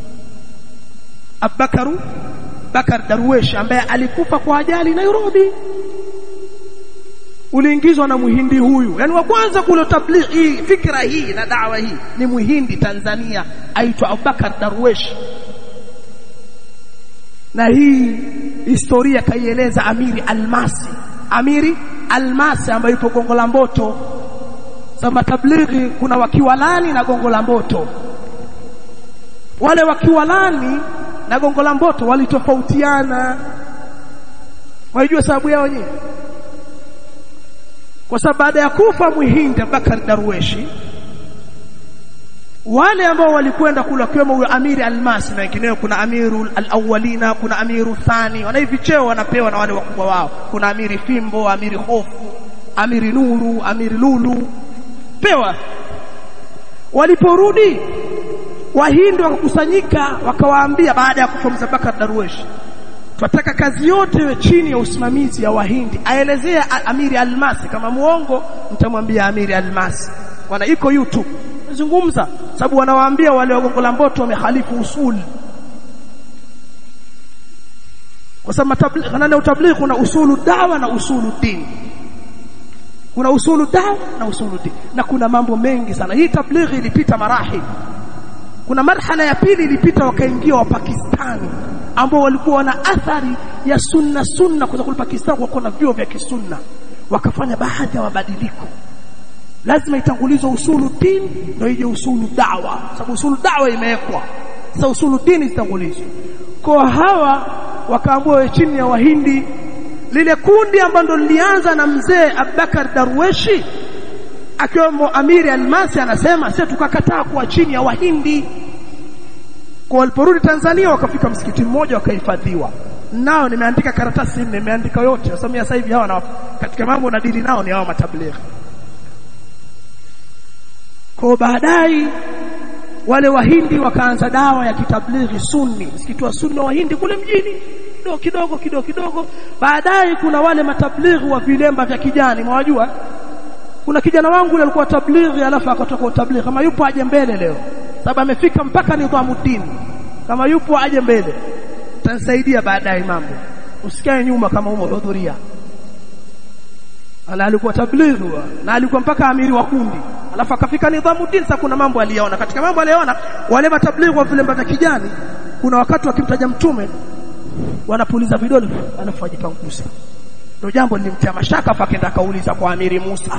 Bakar Darwesh ambaye alikufa kwa ajali Nairobi uliingizwa na Muhindi huyu. Yani wa kwanza kule tablighi fikra hii na dawa hii ni Muhindi Tanzania aitwa Abubakar Darwesh. Na hii historia kaieleza Amiri Almasi ambaye yupo Gongo la Mboto. Sasa tablighi kuna wakiwalani na Gongo la Mboto. Wale wakiwalani na Gongo la Mboto walitofautiana. Wajua sababu yao nini? Kwa sababu baada ya kufa Muhindi Abubakar Darweshi wale ambao walikwenda kula kiwemo huyo Amiri Almasi na wengineo kuna Amiru al-awwalina kuna Amiru thani wana hivi cheo wanapewa na wale wakubwa wao kuna Amiri Fimbo Amiri Hofu Amiri Nuru Amiri Lulu pewa. Waliporudi Wahindi wakakusanyika wakawaambia baada ya kufa Abubakar Darweshi tunataka kazi yote iwe chini ya usimamizi ya Wahindi. Aelezea Amiri Almasi kama muongo mtamwambia Amiri Almasi wana iko YouTube zungumza sababu wanawaambia wale wa Gongo la Mboto wamehalifu usuli. Kwa sababu kanana utablighi kuna usulu dawa na usulu dini. Kuna usulu dawa na usulu dini na kuna mambo mengi sana. Hii tablighi ilipita marahili. Kuna marhala ya pili ilipita wakaingia wa Pakistani ambao walikuwa na athari ya sunna kwa sababu Pakistan wako na vyuo vya kisunna wakafanya baadhi ya mabadiliko. Lazima itangulizwe usulu dini ndio ije usulu dawa sababu usulu dawa imewekwa sasa usulu dini itangulizwe. Kwa hawa wakaambiwa chini ya Wahindi lile kundi ambalo lilianza na mzee Abubakar Darweshi akiwemo Amiri Almasi anasema sisi tukakataa kuwa chini ya Wahindi. Kwa waliporudi Tanzania wakafika msikiti mmoja wakahifadhiwa. Nao nimeandika karatasi nimeandika yote. Sasa hivi hawa na katika mambo na dini nao ni hawa matablighi. Kwa baadaye wale Wahindi wakaanza dawa ya kitablighi sunni. Msikiti wa sunni wa Wahindi kule mjini kidogo. Baadaye kuna wale matablighi wa vilemba vya kijani mwajua. Kuna kijana wangu yule alikuwa tablighi alafu akatoka tablighi kama yupo aje mbele leo sababu amefika mpaka Nidhamuddin kama yupo aje mbele, tansaidia baadaye mambo, usikae nyuma kama umehudhuria. Alikuwa tablighi na alikuwa mpaka amiri wa kundi, alafu akafika Nidhamuddin. Sasa kuna mambo aliyaona, katika mambo aliyaona wale matablighi wa vilemba vya kijani, kuna wakati wakimtaja mtume wanapuliza vidole alafu ajipangusa. Ndio jambo lilimtia mashaka, akaenda kauliza kwa amiri Musa,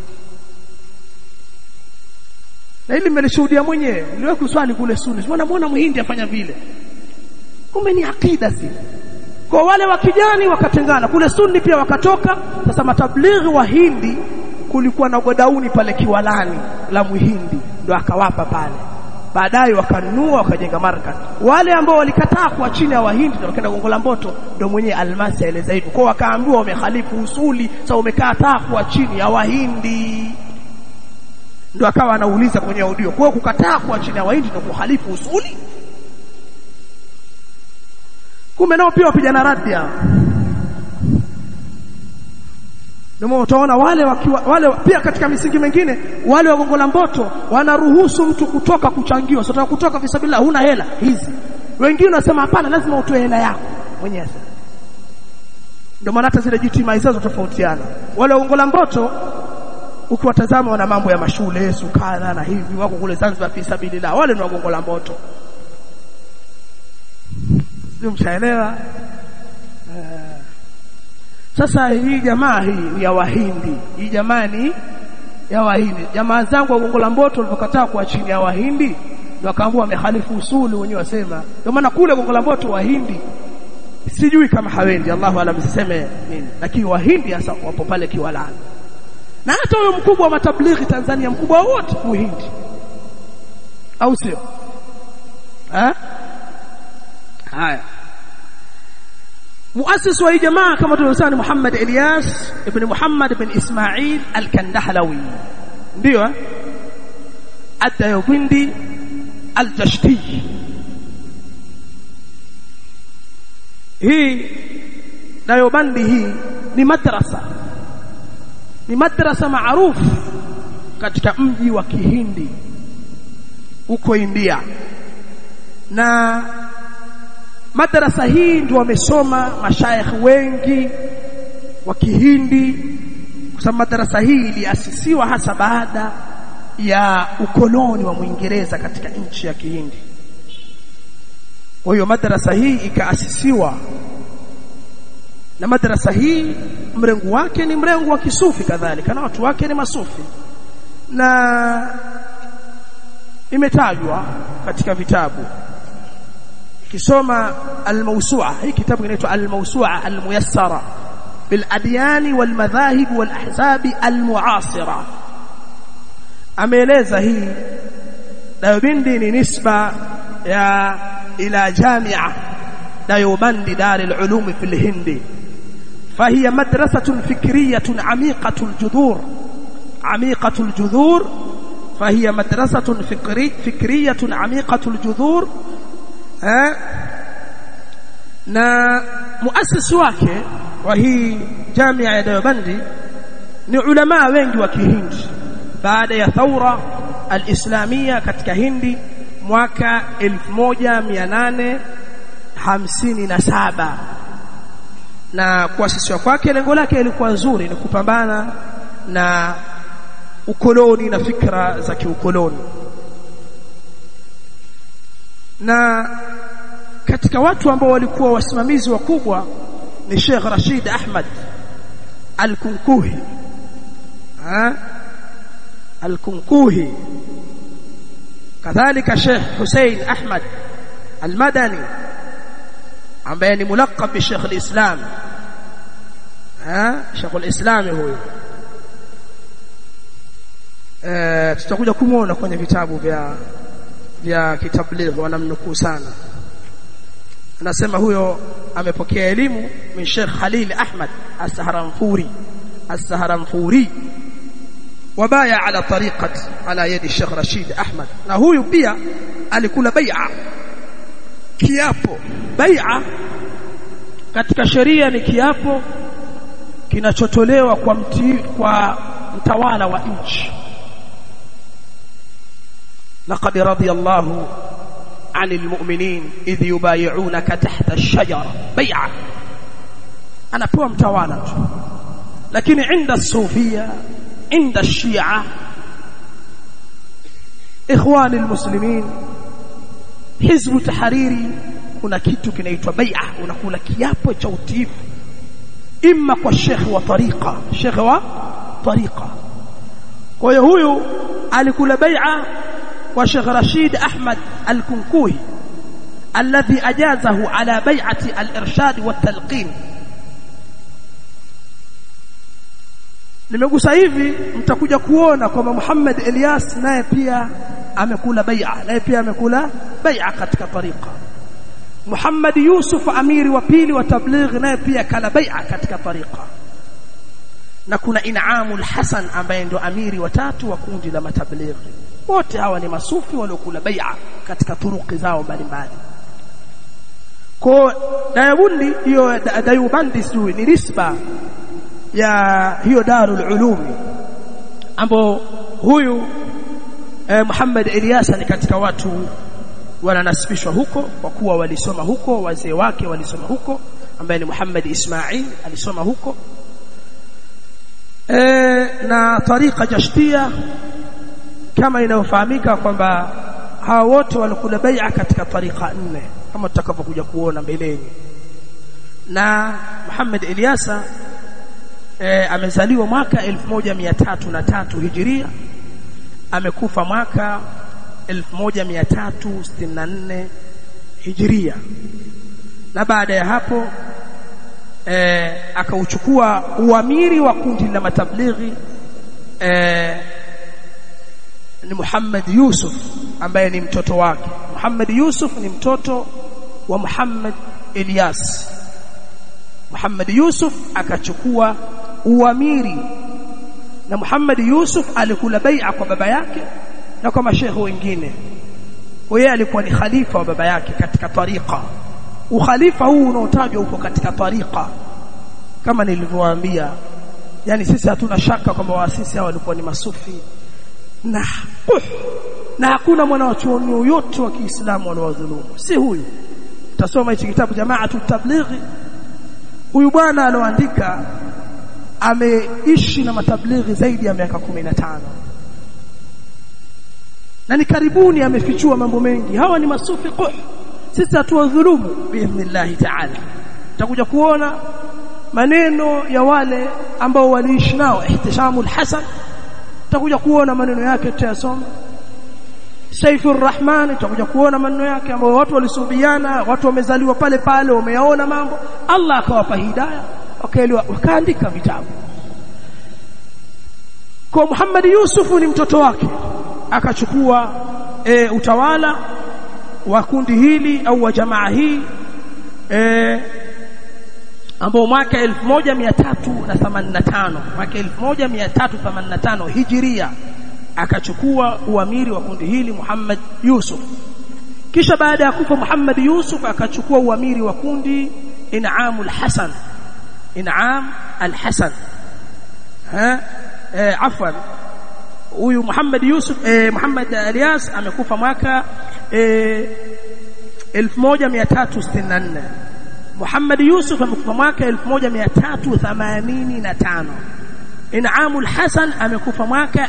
na ili nimelishuhudia mwenyewe. Niliwahi kuswali kule Sunni, mbona Muhindi afanya vile? Kumbe ni akida si. Kwa wale wa kijani wakatengana, kule Sunni pia wakatoka. Sasa matablighi wa Hindi, kulikuwa na godauni pale Kiwalani la Muhindi, ndio akawapa pale. Baadaye wakanunua wakajenga markaz. Wale ambao walikataa kuwa chini ya Wahindi ndio wakaenda Gongo la Mboto, ndio mwenye Almasi aeleza hivyo. Kwa wakaambiwa wamehalifu usuli, sasa umekataa kuwa chini ya Wahindi. Ndio akawa anauliza kwenye audio, kwa kukataa kuwa chini ya Wahindi ndio kuhalifu usuli? Kumbe nao pia wapigana radi hao. Ndio utaona wale pia katika misingi mingine, wale wa Gongo la Mboto wanaruhusu mtu kutoka kuchangiwa. Sasa kutoka fisabilillah, huna hela hizi. Wengine wanasema hapana, lazima utoe hela yako mwenyewe. Ndio maana hata zile jitima hizo tofautiana. Wale wa Gongo la Mboto ukiwatazama wana mambo ya mashule, sukana na hivi, wako kule Zanzibar fisabilillah. Wale ni wa Gongo la Mboto. Sio, mshaelewa? Sasa hii jamaa hii ya Wahindi, hii jamaa ni ya Wahindi. Jamaa zangu wa Gongo la Mboto walipokataa kuwa chini ya Wahindi, ndio akaambiwa wamehalifu usuli wenyewe wasema. Ndio maana kule Gongo la Mboto Wahindi sijui kama hawendi, Allahu aalam siseme nini, lakini Wahindi hasa wapo pale Kiwalani. Na hata huyo mkubwa wa matablighi Tanzania, mkubwa wote Muhindi, au sio? Haya, muassis wa hii jamaa kama tulivyosema Muhammad Ilyas ibn Muhammad ibn Ismail al-Kandahlawi, ndio Ad-Dayawindi al-Jashti. Hii Dayawindi hii ni madrasa maarufu katika mji wa Kihindi huko India. Na madrasa hii ndio wamesoma mashaikh wengi wa Kihindi, kwa sababu madrasa hii iliasisiwa hasa baada ya ukoloni wa Muingereza katika nchi ya Kihindi. Kwa hiyo madrasa hii ikaasisiwa, na madrasa hii mrengo wake ni mrengo wa kisufi kadhalika, na watu wake ni masufi, na imetajwa katika vitabu. Kisoma al-Mawsu'a, hii kitabu kinaitwa al-Mawsu'a al-Muyassara bil adyan wal madhahib wal ahzab al-mu'asira, ameeleza hii Dayawindi ni nisba ya ila Jamia Dayawindi Dar al-Ulum fi al-Hindi. فهي مدرسة فكرية عميقة الجذور فهي مدرسة فكرية عميقة الجذور. na muasisi wake wa hii jamia ya Dayawindi ni ulama wengi wa Kihindi baada ya thaura al-islamia katika Hindi mwaka 1857. na kuasisiwa kwake lengo lake lilikuwa nzuri, ni kupambana na ukoloni na fikra za kiukoloni. Na katika watu ambao walikuwa wasimamizi wakubwa ni Sheikh Rashid Ahmad al-Kunkuhi. al-Kunkuhi, kadhalika Sheikh Hussein Ahmad al-Madani ambaye ni mulaqab bi Sheikh al-Islam. Sheikh al-Islam huyo tutakuja kumuona kwenye vitabu vya kitablighi, wanamnukuu sana. Anasema huyo amepokea elimu min Sheikh Khalil Ahmad as-Saharanfuri wabaya ala tariqat ala yadi Sheikh Rashid Ahmad. Na huyu pia alikula bai'a, kiapo. Bai'a katika sheria ni kiapo kinachotolewa kwa mtawala wa nchi. laqad radiyallahu anil mu'minin idh yubay'unaka tahta ash-shajara bai'a anapewa mtawala tu lakini inda sufia inda shia ikhwani almuslimin hizbu tahariri kuna kitu kinaitwa bai'a unakula kiapo cha utiifu imma kwa shekhi wa tariqa kwa hiyo huyu alikula bai'a kwa Sheikh Rashid Ahmad al-Kunkuhi alladhi ajazahu ala bai'ati al-irshad wa at-talqin nimegusa hivi mtakuja kuona kwamba Muhammad Ilyas naye pia amekula bai'a katika tariqa Muhammad Yusuf amiri wa pili wa tabligh naye pia kala bai'a katika tariqa na kuna In'amul Hasan ambaye ndo amiri wa tatu wa kundi la matabligh wote hawa ni masufi waliokula bai'a katika turuki zao mbalimbali kwa Dayubundi hiyo Dayubandi sijui ni nisba ya hiyo Darul Ulumi ambao huyu Muhammad Ilyas ni katika watu wananasibishwa huko kwa kuwa walisoma huko wazee wake walisoma huko ambaye ni Muhammad Ismail alisoma huko na tariqa Jashtia kama inayofahamika kwamba hawa wote walikula bai'a katika tariqa 4 kama tutakapokuja kuona mbeleni na Muhammad Ilyas amezaliwa mwaka 1303 Hijria amekufa mwaka 1364 Hijria na baada ya hapo akauchukua uamiri wa kundi la matablighi ni Muhammad Yusuf ambaye ni mtoto wake Muhammad Yusuf ni mtoto wa Muhammad Ilyas Muhammad Yusuf akachukua uamiri na Muhammad Yusuf alikula bai'a kwa baba yake na kwa mashehe wengine yeye alikuwa ni khalifa wa baba yake katika tariqa ukhalifa huu unaotajwa huko katika tariqa kama nilivyowaambia yani sisi hatuna shaka kwamba waasisi hao walikuwa ni masufi na hakuna mwanachuoni yoyote wa Kiislamu waliowadhulumu si huyu utasoma hichi kitabu Jamaatu Tablighi huyu bwana aloandika ameishi na matablighi zaidi ya miaka 15 na ni karibuni amefichua mambo mengi hawa ni masufi sisi hatuwadhulumu biidhnillah ta'ala tutakuja kuona maneno ya wale ambao waliishi nao Ihtishamul Hasan tutakuja kuona maneno yake tutayasoma Saifur Rahman tutakuja kuona maneno yake ambao watu walisubiana watu wamezaliwa pale pale wameyaona mambo Allah akawapa hidayah wakaelewa wakaandika vitabu kwa Muhammad Yusuf ni mtoto wake akachukua utawala wa kundi hili au wa jamaa hii ambao mwaka 1385 Hijria akachukua uamiri wa kundi hili Muhammad Yusuf kisha baada ya kufa Muhammad Yusuf akachukua uamiri wa kundi In'amul Hasan In'am al-Hasan afwan huyu Muhammad Yusuf Muhammad Ilyas amekufa mwaka 1364 Muhammad Yusuf amekufa mwaka 1385 In'amul Hasan amekufa mwaka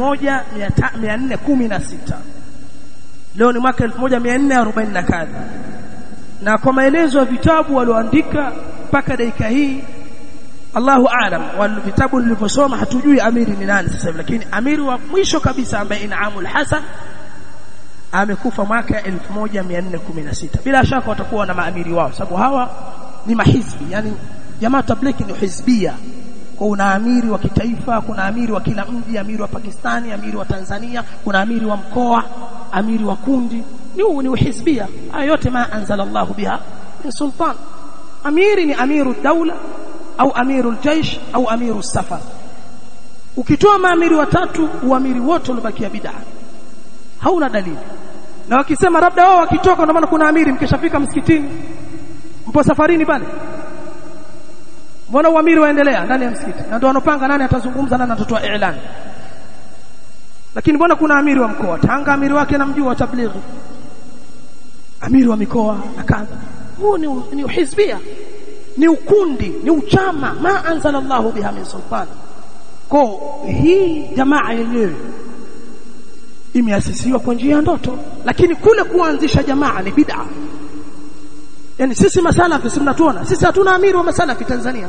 1416 leo ni mwaka 1440 kadha na kwa maelezo ya vitabu walioandika mpaka dakika hii Allahu aalam wal vitabu nilivyosoma hatujui amiri ni nani sasa lakini amiri wa mwisho kabisa ambaye In'amul Hasan amekufa mwaka 1416 bila shaka watakuwa na maamiri wao sababu hawa ni mahizbi yani jamaa tabliki ni hizbia kwa una amiri wa kitaifa kuna amiri wa kila mji amiri wa Pakistani amiri wa Tanzania kuna amiri wa mkoa amiri wa kundi ni uhizbia haya yote ma anzalallahu biha min sultan amiri ni amiru dawla au amiru jaish au amiru safar ukitoa maamiri watatu uamiri wote unabakia bid'a hauna dalili na wakisema labda wao wakitoka ndio maana kuna amiri mkishafika msikitini mpo safarini pale mbona uamiri waendelea ndani ya msikiti na ndio wanopanga nani atazungumza nani atatoa i'lan lakini mbona kuna amiri wa mkoa Tanga amiri wake namjua wa tablighi amiri wa mikoa na kadha. Huu ni hizbia, ni ukundi, ni uchama, ma anzala Allahu biha min sultan. Kwa hii jamaa yenyewe imeasisiwa kwa njia ya ndoto, lakini kule kuanzisha jamaa ni bid'a. Yani sisi masalafi simnatuona, sisi hatuna amiri wa masalafi Tanzania,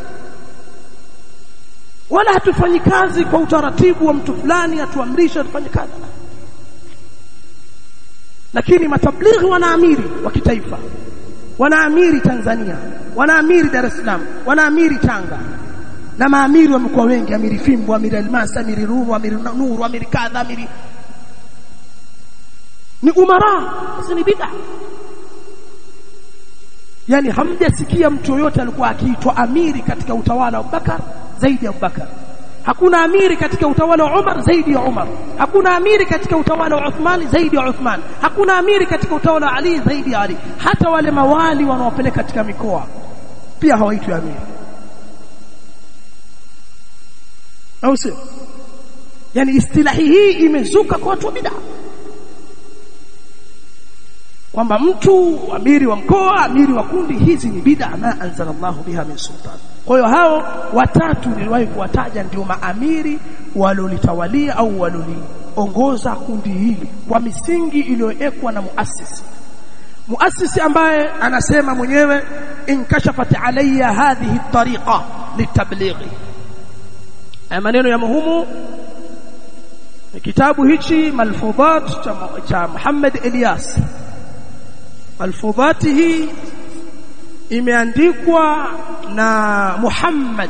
wala hatufanyi kazi kwa utaratibu wa mtu fulani atuamrisha tufanye kazi. Lakini matablighi wana amiri wa kitaifa, wana amiri Tanzania, wana amiri Dar es Salaam, wana amiri Tanga, na maamiri wamekuwa wengi, amiri Fimbo, amiri Almasi, amiri Rumu, amiri Nuru, amiri kadha, amiri ni umara. Hizi ni bid'a. Yani hamjasikia mtu yoyote alikuwa akiitwa amiri katika utawala wa Abubakar zaidi ya Abubakar. Hakuna amiri katika utawala wa Umar zaidi ya Umar. Hakuna amiri katika utawala wa Uthman zaidi ya Uthman. Hakuna amiri katika utawala wa Ali zaidi ya Ali. Hata wale mawali wanaopeleka katika mikoa pia hawaitwi amiri. Au sio? Yani istilahi hii imezuka kwa watu wa bid'a, kwamba mtu amiri wa mkoa, amiri wa kundi, hizi ni bid'a ma anzalallahu biha min sultan. Kwa hiyo hao watatu niliwahi kuwataja ndio maamiri walolitawalia au waloliongoza kundi hili kwa misingi iliyowekwa na muasisi ambaye anasema mwenyewe inkashafat alayya hadhihi at-tariqa litablighi. Maneno ya muhimu kitabu hichi Malfudhat cha Muhammad Ilyas. Malfudhati hii imeandikwa na Muhammad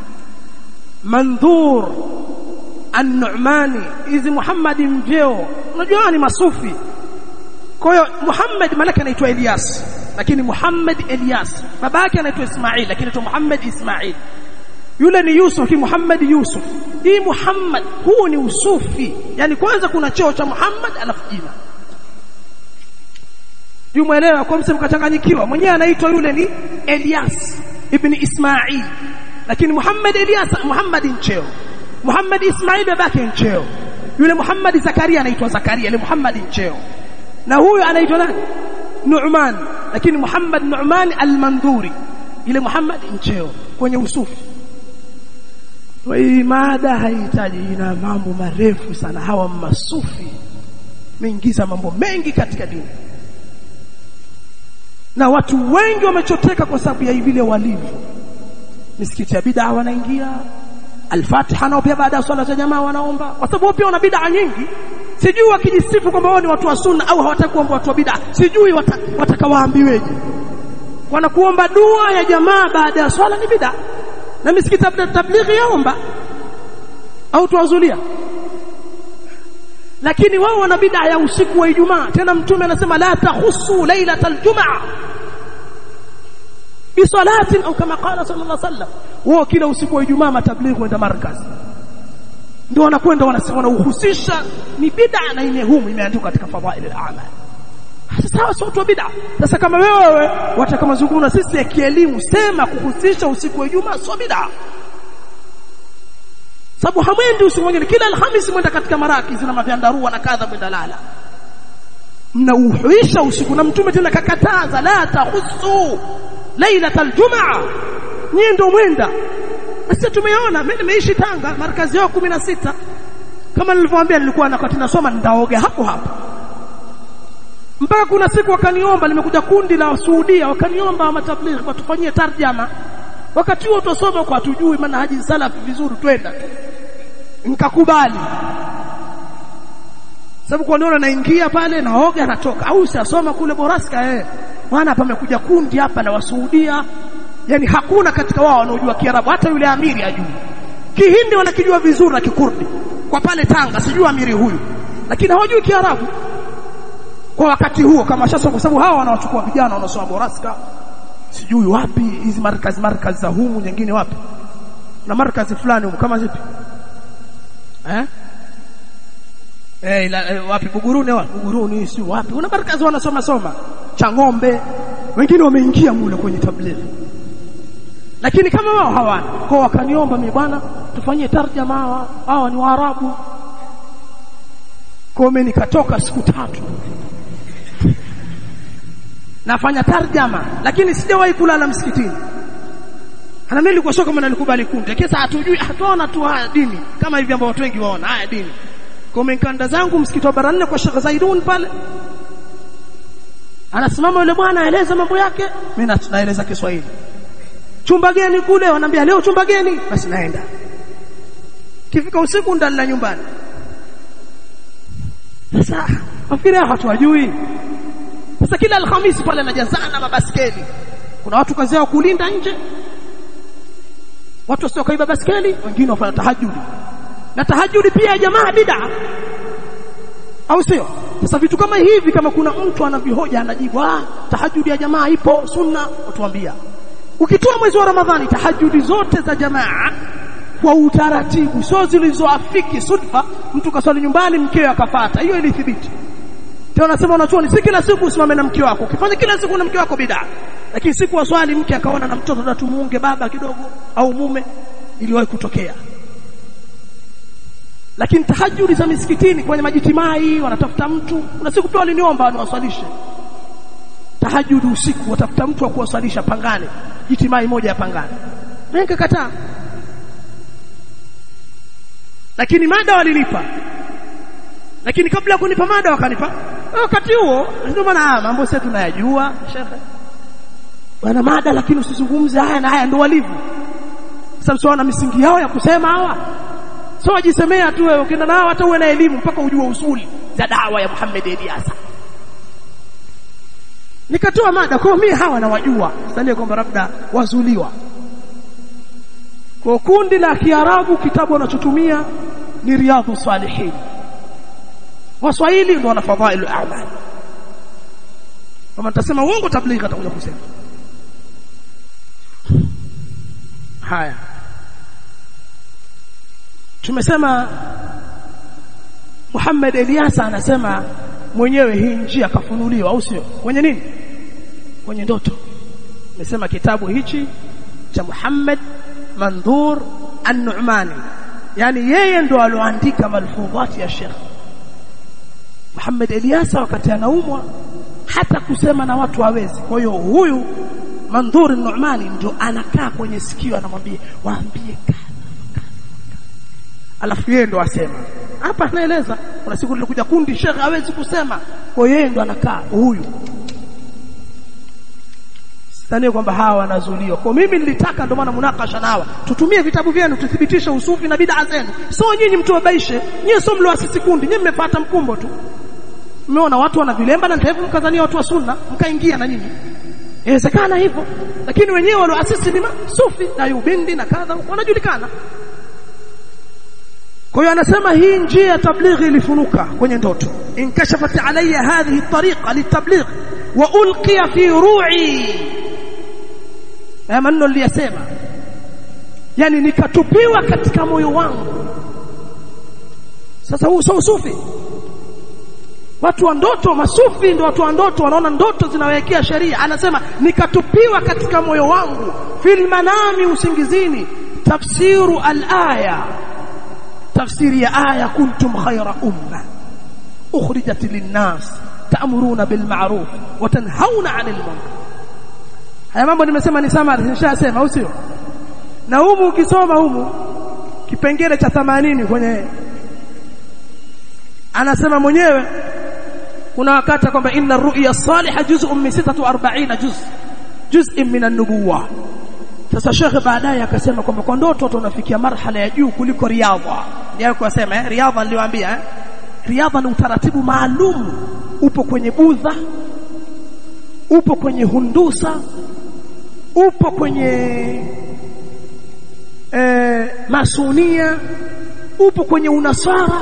Mandhur An-Nu'mani. Hizi Muhammad mjeo, unajua ni masufi. Kwa hiyo Muhammad malaka anaitwa Ilyas, lakini Muhammad Ilyas baba yake anaitwa Ismail, lakini anaitwa Muhammad Ismail. Yule ni Yusuf, Muhammad Yusuf. Hii Muhammad huu ni usufi. Yani kwanza kuna cheo cha Muhammad alafu jina. Muelewa kwa msemo kachanganyikiwa. Mwenyewe anaitwa yule ni Ilyas ibn Ismail, lakini Muhammad Ilyas, Muhammad ncheo. Muhammad Ismail babake ncheo. Yule Muhammad Zakaria anaitwa Zakaria, yule Muhammad ncheo. Na huyo anaitwa nani? Nu'man, lakini Muhammad Nu'man al-Mandhuri, yule Muhammad ncheo kwenye usufi. Hii mada haihitaji, ina mambo marefu sana. Hawa masufi meingiza mambo mengi katika dini, na watu wengi wamechoteka kwa sababu ya vile walivyo. Misikiti ya bid'a wanaingia, al-Fatiha nao pia baada ya swala za jamaa wanaomba, kwa sababu pia wana bid'a nyingi. Sijui wakijisifu kwamba wao ni watu wa sunna au hawataka kuomba watu wa bid'a, sijui watakawaambiweje. Wanakuomba dua ya jamaa baada ya swala ni bid'a, na misikiti ya tablighi yaomba au tuwazulia. Lakini wao wana bid'a ya usiku wa Ijumaa. Tena Mtume anasema la takhussu lailatal jumaa bi salatin au kama qala sallallahu alaihi wasallam. Wao kila usiku wa Ijumaa matablighi kwenda markaz, ndio wanakwenda wanahusisha, ni bid'a na imeandikwa katika fadhail al-a'mal. Sasa sio watu wa bid'a. Sasa kama wewe wataka mazungumzo sisi ya kielimu, sema kuhusisha usiku wa Ijumaa sio bid'a. Sababu hamwendi usiku mwingine, kila Alhamisi mwenda katika marakizi na maviandarua na kadha mwenda lala. Mnauhuisha usiku, na Mtume tena kakataza la tahussu lailatal jumaa. Nyinyi ndio mwenda. Sasa tumeona, mimi nimeishi Tanga, markazi yao 16. Kama nilivyowaambia, nilikuwa wakati nasoma ndaoga hapo hapo. Mpaka kuna siku wakaniomba, nimekuja kundi la Saudia, wakaniomba matablighi watufanyie tarjama. Wakati huo tusoma kwa tujui manhaji salafi vizuri, twenda. Nikakubali. Sababu kwa niona naingia pale naoga natoka, au siasoma kule Boraska bwana hapa amekuja kundi hapa la Wasaudia. Yani hakuna katika wao wanaojua Kiarabu, hata yule amiri ajui. Kihindi wanakijua vizuri na Kikurdi. Kwa pale Tanga sijui amiri huyu, lakini hawajui Kiarabu. Kwa wakati huo kama sasa, kwa sababu hawa wanawachukua vijana wanaosoma Boraska, sijui wapi hizi markazi za humu nyingine wapi, na markazi fulani humu kama zipi wapi Buguruni si wapi, una markazi wanasoma cha ng'ombe, wengine wameingia mule kwenye tablighi, lakini kama wao hawana. Kwa wakaniomba mimi, bwana tufanyie tarjama, hawa ni Waarabu. Kwa mimi nikatoka siku 3 nafanya tarjama lakini sijawahi kulala msikitini. Ana mimi nilikuwa kama nalikubali kundi. Kisa hatujui hatuona tu haya dini kama hivi ambao watu wengi waona haya dini. Kwa mkanda zangu msikiti wa Bara 4 kwa Sheikh Zaidun pale. Anasimama yule bwana aeleza mambo yake, mimi naeleza Kiswahili. Chumba gani kule? Wananiambia leo chumba gani? Basi naenda. Kifika usiku ndalala nyumbani. Sasa nafikiri watu wajui. Sasa kila Alhamisi pale najazana mabaskeli. Kuna watu kazi yao kulinda nje. Watu wasio kaiba baskeli, wengine wafanya tahajjudi. Na tahajjudi pia jamaa bid'a. Au sio? Sasa vitu kama hivi kama kuna mtu anavihoja anajibu, tahajjudi ya jamaa ipo sunna, utuambia. Ukitoa mwezi wa Ramadhani tahajjudi zote za jamaa kwa utaratibu, sio zilizoafiki sudfa, mtu kaswali nyumbani mkeo akafuata. Hiyo ilithibiti. Tena nasema unachuoni si kila siku usimame na mke wako. Ukifanya kila siku na mke wako bid'a. Lakini siku waswali mke akaona na mtoto ndio tumuunge baba kidogo au mume, iliwahi kutokea. Lakini tahajjudi za misikitini kwenye majitimai wanatafuta mtu, kuna siku pia waliniomba aniwaswalishe tahajjudi usiku, watafuta mtu wa kuwaswalisha Pangane, jitimai moja ya Pangane. Mimi nikakataa. Lakini mada walinipa. Lakini kabla ya kunipa mada wakanipa wakati huo, ndio maana mambo sasa tunayajua shekhe. Wana mada lakini usizungumze haya na haya, ndio walivyo. Sasa wana misingi yao ya kusema hawa. Sio wajisemea tu wewe, ukienda nao hata uwe na elimu mpaka ujue usuli za dawa ya Muhammad Eliasa. Nikatoa mada kwa mimi hawa nawajua, salie kwamba labda wazuliwa. Kwa kundi la Kiarabu kitabu wanachotumia ni Riyadhus Salihin. Waswahili ndio wana fadhailul a'mal. Kama nitasema uongo tablighi atakuja kusema. Haya. Tumesema Muhammad Eliasa anasema mwenyewe hii njia kafunuliwa, au sio? Kwenye nini? Kwenye ndoto. Nimesema kitabu hichi cha Muhammad Mandhur An-Nu'mani, yani yeye ndo aloandika malfudhati ya Sheikh Muhammad Eliasa wakati anaumwa, hata kusema na watu hawezi. Kwa hiyo huyu Mandhur An-Nu'mani ndo anakaa kwenye sikio anamwambia waambie alafu yeye ndo asema. Hapa anaeleza kuna siku nilikuja kundi Sheikh hawezi kusema, kwa yeye ndo anakaa huyu. Sitani kwamba hawa wanazuliwa. Kwa mimi nilitaka ndio maana munakasha nawa. Tutumie vitabu vyenu tuthibitishe usufi na bid'a zenu. Sio nyinyi mtuwabaishe. Nyinyi sio mloasisi kundi, nyinyi mmefuata mkumbo tu. Mmeona watu wana vilemba na ndevu mkadhania watu wa sunna, mkaingia na nyinyi. Inawezekana hivyo. Lakini wenyewe walioasisi ni sufi na yubindi na kadha wanajulikana. Kwa hiyo anasema hii njia ya tablighi ilifunuka kwenye ndoto. Inkashafat alayya hadhihi at-tariqa litabligh wa ulqiya fi ru'i. Maneno aliyosema, yani nikatupiwa katika moyo wangu. Sasa huu sio usufi. Watu wa ndoto, masufi ndio watu wa ndoto, wanaona ndoto zinawekea sheria. Anasema nikatupiwa katika moyo wangu fil manami, usingizini, tafsiru al-aya, tafsiri ya aya kuntum khayra umma ukhrijat lin-nas ta'muruna bil ma'ruf wa tanhauna 'anil munkar. Haya mambo nimesema ni samari, nishasema au sio? Na humu ukisoma humu kipengele cha 80 kwenye anasema mwenyewe kuna wakati kwamba inna ar-ru'ya as-salihah juz'un min 46 juz'in min an-nubuwah. Sasa Sheikh baadaye akasema kwamba kwa ndoto watu wanafikia marhala ya juu kuliko riadha. Ndio kusema riadha niliwaambia riadha ni utaratibu maalum, upo kwenye Budha, upo kwenye Hundusa, upo kwenye Masunia, upo kwenye Unasara.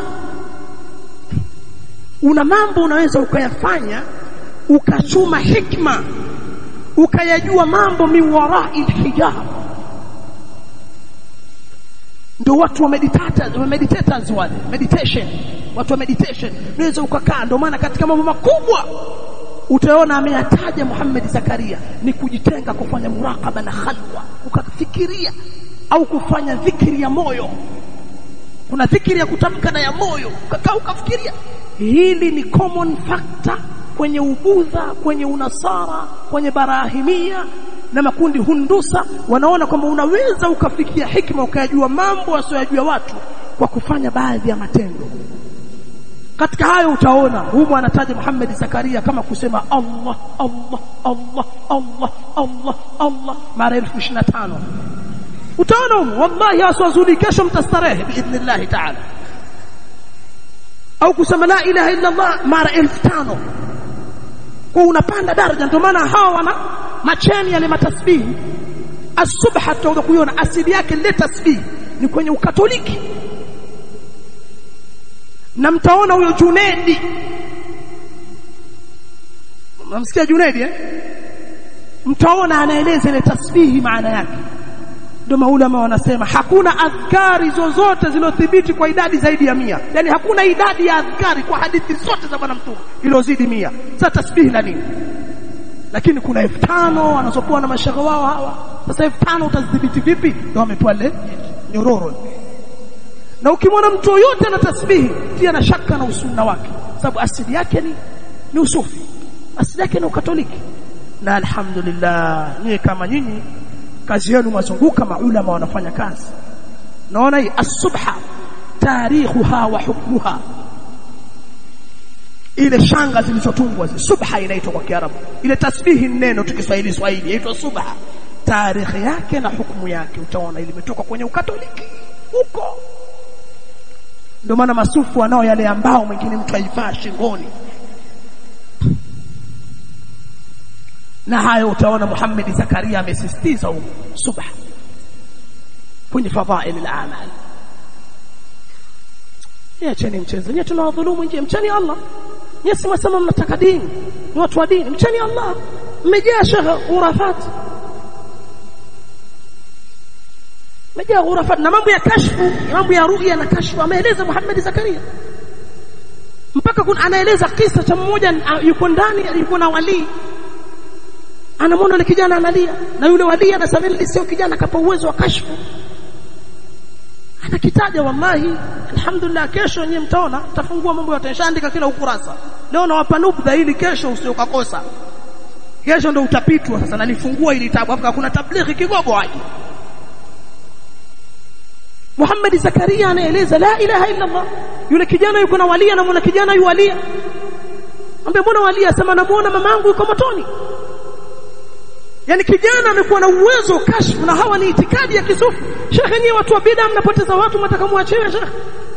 Una mambo unaweza ukayafanya ukachuma hikma, ukayajua mambo miwarai hijab. Ndio watu wa meditators wale, meditation, watu wa meditation unaweza ukakaa. Ndio maana katika mambo makubwa utaona ameyataja Muhammad Zakaria ni kujitenga, kufanya muraqaba na khalwa, ukafikiria au kufanya dhikri ya moyo. Kuna dhikri ya kutamka na ya moyo, ukakaa ukafikiria. Hili ni common factor kwenye ubudha, kwenye unasara, kwenye barahimia na makundi hundusa, wanaona kwamba unaweza ukafikia hikma ukayajua mambo wasiyojua watu kwa kufanya baadhi ya matendo. Katika hayo utaona huyu anataja Muhammad Zakaria kama kusema Allah Allah Allah Allah Allah Allah mara 1025. Utaona wallahi aswazuli kesho mtastarehe biidhnillah ta'ala. Au kusema la ilaha illa Allah mara 1500. Kwa unapanda daraja. Ndio maana hawa wana macheni yale matasbihi. As-subha tawda kuiona asili yake ile tasbih ni kwenye ukatoliki. Na mtaona huyo Junaidi. Mnamsikia Junaidi mtaona anaeleza ile tasbihi maana yake. Ndio maulama wanasema hakuna adhkari zozote zilizothibiti kwa idadi zaidi ya 100. Yani hakuna idadi ya adhkari kwa hadithi zote za bwana mtume iliyozidi 100. Sasa tasbihi na nini? Lakini kuna 5000 wanazokuwa na mashaka wao hawa. Sasa 5000 utazidhibiti vipi? Ndio wamepewa ile nyororo. Na ukimwona mtu yote na tasbihi pia na shaka na usunna wake, sababu asili yake ni usufi, asili yake ni ukatoliki. Na alhamdulillah nyinyi kama nyinyi kazi yenu mazunguka maulama wanafanya kazi. Naona hii as-subha tarikhuha wa hukmuha, ile shanga zilizotungwa subha inaitwa kwa Kiarabu, ile tasbihi neno tukiswahili Swahili inaitwa subha, tarikhi yake na hukumu yake utaona ile imetoka kwenye ukatoliki huko. Ndio maana masufu wanao yale ambao mwingine mtu aivaa shingoni. Na hayo utaona Muhammad Zakaria amesisitiza huko subha kwenye fadhail al-a'mal. Niacheni mchezo, nyinyi tunawadhulumu nje, mcheni Allah. Nyinyi si wasema mnataka dini, ni watu wa dini, mcheni Allah. Mmejaa shagha urafat, mmejaa urafat na mambo ya kashfu, mambo ya ru'ya na kashfu. Ameeleza Muhammad Zakaria mpaka kuna anaeleza kisa cha mmoja yuko ndani, yuko na wali, anamwona yule kijana analia, na yule wali anasema ile sio kijana kapa uwezo wa kashfu. Anakitaja wallahi, alhamdulillah. Kesho nyinyi mtaona, tafungua mambo yote, nishaandika kila ukurasa. Leo nawapa nubdha ili kesho usiokakosa. Kesho ndio utapitwa sasa, nalifungua ili tabu hapa kuna tablighi kigogo haji. Muhammad Zakaria anaeleza la ilaha illa Allah. Yule kijana yuko na wali, na mwana kijana yu wali. Ambaye mbona wali asema namuona mamangu yuko motoni. Yani kijana amekuwa na uwezo kashfu, na hawa ni itikadi ya kisufi. Shekhe, ni watu wa bid'a mnapoteza watu, mtaka muachiwe shekhe.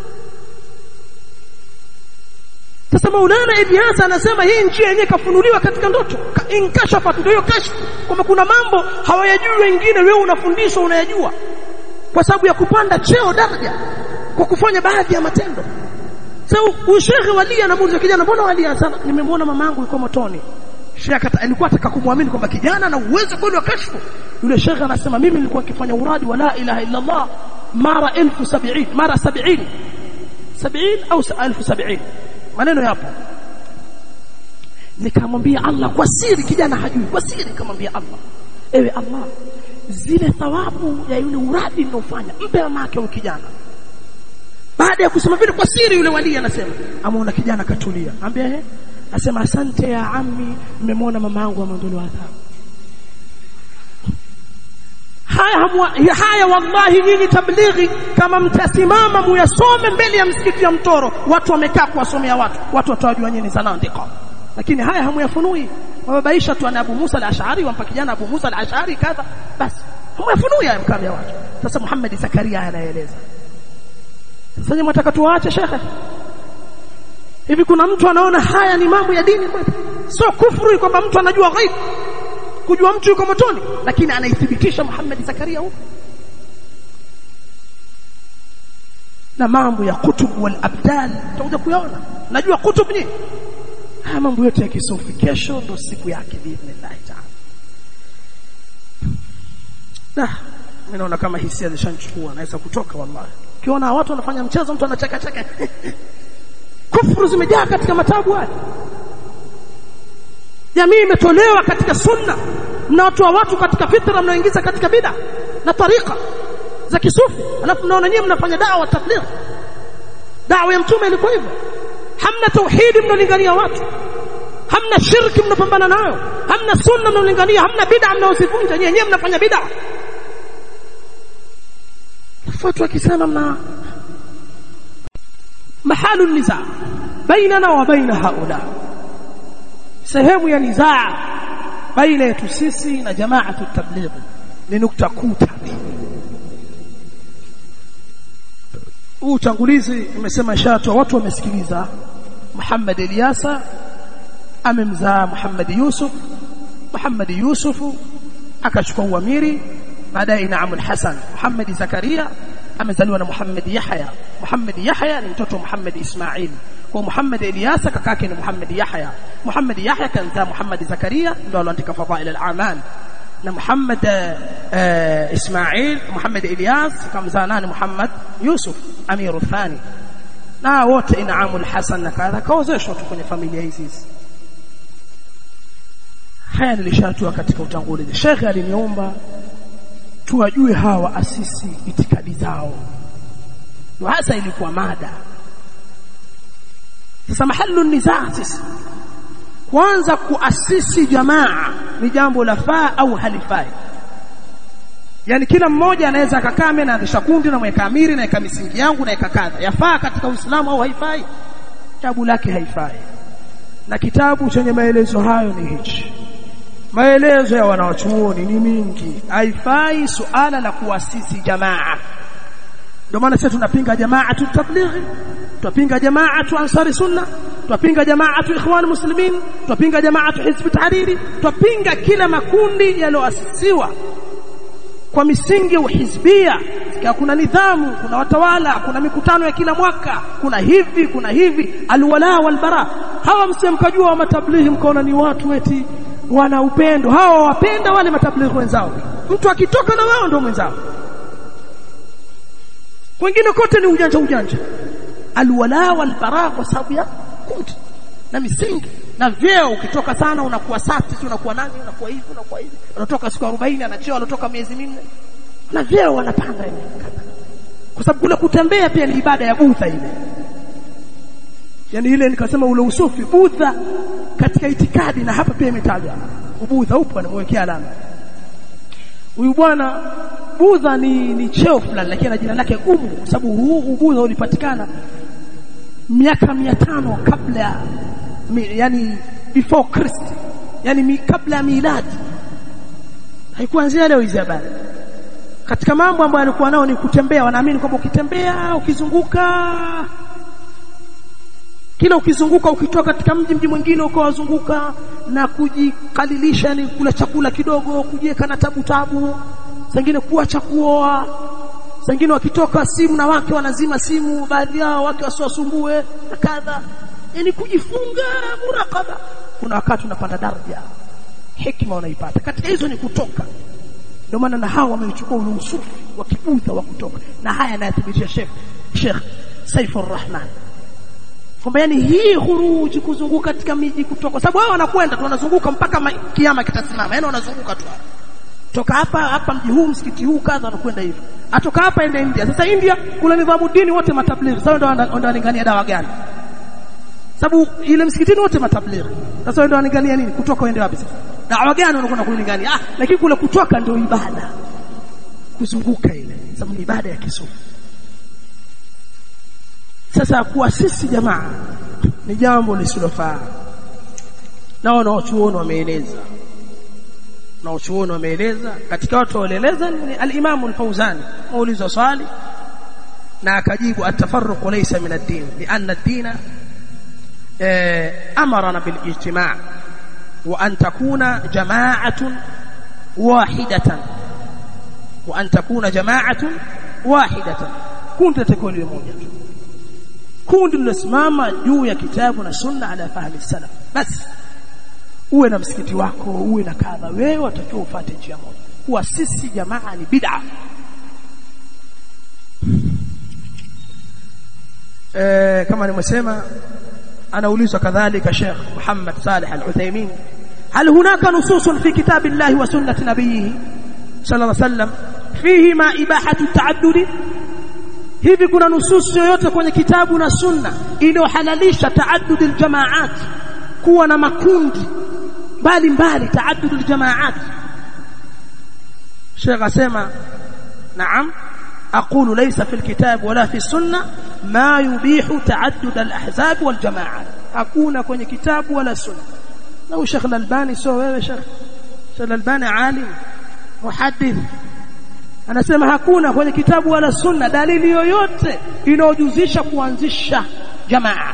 Sasa Maulana Ilyas anasema hii njia yenyewe kafunuliwa katika ndoto, inkashafat, ndio hiyo kashfu, kwamba kuna mambo hawayajui wengine, wewe unafundishwa unayajua kwa sababu ya kupanda cheo daraja kwa kufanya baadhi ya matendo. Sasa ushekhe wali anamuuliza kijana, mbona wali sana? Nimemwona mamangu yuko motoni. Shekhe alikuwa ataka kumwamini kwamba kijana ana uwezo kweli wa kashfu. Yule shekhe anasema mimi nilikuwa nikifanya uradi wa la ilaha illa Allah mara 1070, mara 70 au 1070, maneno yapo. Nikamwambia Allah kwa siri, kijana hajui, kwa siri nikamwambia Allah, ewe Allah, zile thawabu ya yule uradi nilofanya mpe mama yake kijana. Baada ya kusema vile kwa siri, yule wali anasema ameona kijana katulia, ambia asema asante ya ammi, nimemwona mamangu ameondolewa adhabu. Haya wallahi nyinyi tablighi kama mtasimama muyasome mbele ya msikiti ya Mtoro, watu wamekaa kuwasomea watu watajua nyinyi sana ndiko. Lakini haya hamuyafunui, wababaisha tu ana Abu Musa al-Ash'ari, wampa kijana Abu Musa al-Ash'ari kadha, basi hamuyafunui haya mkabia watu. Sasa Muhammad Zakaria anaeleza. Sasa nyinyi mtaka tuache shekhe? Hivi kuna mtu anaona haya ni mambo ya dini kweli? Sio kufuru kwamba mtu anajua ghaib, kujua mtu yuko motoni, lakini anaithibitisha Muhammad Zakaria huko. Na mambo ya kutub wal abdal tutakuja kuyaona. Najua kutub ni haya mambo yote ya kisufi. Kesho ndo siku yake biidhnillah ta'ala. Mimi naona kama hisia zishanchukua, naweza kutoka wallahi. Ukiona watu wanafanya mchezo, mtu anacheka cheka kufuru zimejaa katika matabu haya. Jamii imetolewa katika sunna, na watu katika fitra mnaoingiza katika bid'a na tariqa za kisufi. Alafu naona nyinyi mnafanya da'wa tabligh. Da'wa ya mtume ilikuwa hivyo. Hamna tauhid, mnalingania watu. hamna shirki mnapambana nayo, hamna sunna mnalingania, hamna bid'a mnaozivunja, nyenyewe mnafanya bid'a. Fatwa kisema mna mahalu nizaa bainana wa baina haula, sehemu ya nizaa baina yetu sisi na jamaatu tabligh ni nukta kuta. Utangulizi nimesema shatu, watu wamesikiliza. Muhammad Ilyasa amemzaa Muhammad Yusuf akachukua uamiri, baadaye Naam al-Hasan. Muhammad Zakaria amezaliwa na Muhammad Yahya ni mtoto wa Muhammad Ismail. Kwa Muhammad Ilyasa kakake ni Muhammad Yahya. Muhammad Yahya kanzaa Muhammad Zakaria, ndio aliandika Fadail al-A'mal. Na Muhammad Ismail, Muhammad Ilyas kamzaa nani? Muhammad Yusuf Amiru Thani. Na wote Naam al-Hasan na kadha kaozeshwa tu kwenye familia hizi. Haya nilishatua katika utangulizi. Sheikh aliniomba tuwajue hawa asisi itikadi zao, ndio hasa ilikuwa mada. Sasa mahallu nizaa sisi kwanza kuasisi jamaa ni jambo la faa au halifai? Yani kila mmoja anaweza akakaa mimi naanzisha kundi na mweka amiri na eka misingi yangu na eka kadha, yafaa katika Uislamu au haifai? Kitabu lake haifai, na kitabu chenye maelezo hayo ni hichi. Maelezo ya wanawachuoni ni mingi, haifai suala la kuasisi jamaa. Ndio maana sisi tunapinga jamaatu tabligh, tunapinga jamaatu ansari sunna, tunapinga jamaatu ikhwan muslimin, tunapinga jamaatu hizb tahriri, tunapinga kila makundi yaloasisiwa kwa misingi ya uhizbia. Kuna nidhamu, kuna watawala, kuna mikutano ya kila mwaka, kuna hivi alwala walbara. Hawa msemkajua wa matablighi mkaona ni watu eti wana upendo, hawa wapenda wale matablighi wenzao, mtu akitoka na wao ndio mwenzao. Wengine kote ni ujanja. Alwala walbara kwa sababu ya kundi na misingi na vyeo. Ukitoka sana unakuwa sati, unakuwa nani, unakuwa hivi. Unatoka siku 40 anacheo, anatoka miezi 4 na vyeo wanapanda hivi. Kwa sababu kule kutembea pia ni ibada ya budha ile. Yani ile nikasema ule usufi budha katika itikadi, na hapa pia imetajwa ubudha upo, anamwekea alama. Huyu bwana budha ni cheo fulani, lakini jina lake gumu kwa sababu huu ubudha ulipatikana miaka 500 kabla, yani before Christ, yani kabla ya miladi. Haikuanzia leo hizi habari. Katika mambo ambayo alikuwa nao ni kutembea. Wanaamini kwamba ukitembea, ukizunguka, kila ukizunguka, ukitoka katika mji mwingine ukawazunguka na kujikalilisha, ni kula chakula kidogo, kujiweka na tabu, zingine kuacha kuoa, zingine wakitoka simu na wake wanazima simu, baadhi yao wake wasiwasumbue na kadha, yani kujifunga muraqaba. Kuna wakati unapanda daraja, hikma unaipata katika hizo ni kutoka. Ndio maana na hawa wamechukua ule usufi wa kibudha wa kutoka, na haya anayathibitisha Sheikh Saifur Rahman kwamba yani hii khuruji, kuzunguka katika miji kutoka, sababu wao wanakwenda tu wanazunguka mpaka kiyama kitasimama, yani wanazunguka tu toka hapa mji huu, msikiti huu, kadha, wanakwenda hivi. Atoka hapa ende India. Sasa India kuna nidhamu dini wote matablighi, sasa ndio wanalingania dawa gani? Sababu ile msikitini wote matablighi, sasa ndio wanalingania nini? Kutoka waende wapi sasa? Dawa gani wanakwenda kulingania? Lakini kule kutoka ndio ibada, kuzunguka ile, sababu ni ibada ya kisufi. Sasa kuasisi jamaa ni jambo lisilofaa, na wanaochuoni wameeleza. Katika watu walioeleza ni al-Imam al-Fawzani. Muulizo swali na akajibu, at-tafarruq laysa min ad-din, lianna ad-din amarna bil-ijtima' wa an takuna jama'atun wahidatan, kundi takuwa moja tu, kundi lilosimama juu ya kitabu na sunna ala fahmi salaf. Basi uwe na msikiti wako, uwe na kadha, wewe watakiwa ufuate njia moja. Kuasisi jamaa ni bid'a. Kama nimesema, anaulizwa kadhalika Sheikh Muhammad Salih Al-Uthaymeen, hal hunaka nususun fi kitabillahi wa sunnati nabiyhi sallallahu alayhi wasallam fihi ma ibahatu ta'addudi? Hivi kuna nususu yoyote kwenye kitabu na sunna iliyohalalisha ta'addud al-jamaat, kuwa na makundi mbalimbali, taaddudul jamaat. Sheikh asema naam, aqulu laysa fil kitab wala fi sunnah ma yubihu taaddud al ahzab wal jamaat. Hakuna kwenye kitabu wala sunna. Na Sheikh Al-Albani sio wewe Sheikh Al-Albani alim muhaddith anasema hakuna kwenye kitabu wala sunna dalili yoyote inayojuzisha kuanzisha jamaa.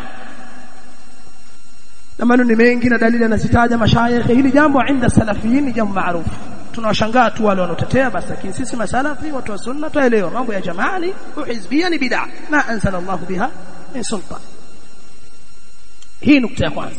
Na maneno mengi na dalili anazitaja mashayikh. Hili jambo inda salafiyin ni jambo maarufu. Tunawashangaa tu wale wanotetea basi, lakini sisi masalafi watu wa sunna tuelewa mambo ya jamaa ni hizbia ni bid'a ma anzala Allah biha min sultan. Hii nukta ya kwanza.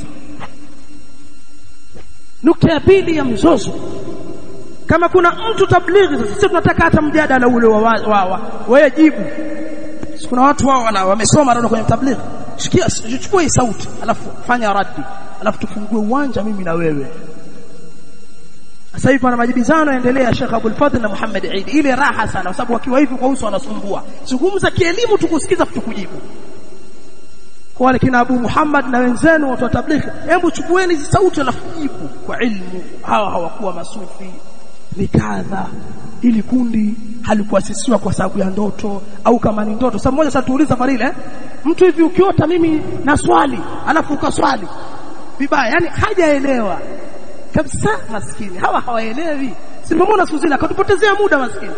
Nukta ya pili ya mzozo, kama kuna mtu tablighi, sisi tunataka hata mjadala ule wa wewe jibu. Kuna watu wao wamesoma ndio kwenye tablighi, sikia chukua hii sauti alafu fanya raddi alafu tufungue uwanja mimi na wewe. Sasa hivi pana majibizano yaendelea, Sheikh Abdul Fadhil na Muhammad Eid, ile raha sana kwa sababu wakiwa hivi kwa uso wanasumbua. Zungumza kielimu tukusikiza tukujibu. Kwa wale kina Abu Muhammad na wenzenu watu wa tablighi, hebu chukueni hizi sauti alafu jibu kwa ilmu. Hawa hawakuwa masufi ni kadha, ili kundi halikuasisiwa kwa sababu ya ndoto au kama ni ndoto. Sasa mmoja satuuliza Farile, mtu hivi ukiota mimi na swali alafu ukaswali vibaya, yani hajaelewa kabisa maskini. Hawa hawaelewi. Simamona Suzila akatupotezea muda maskini.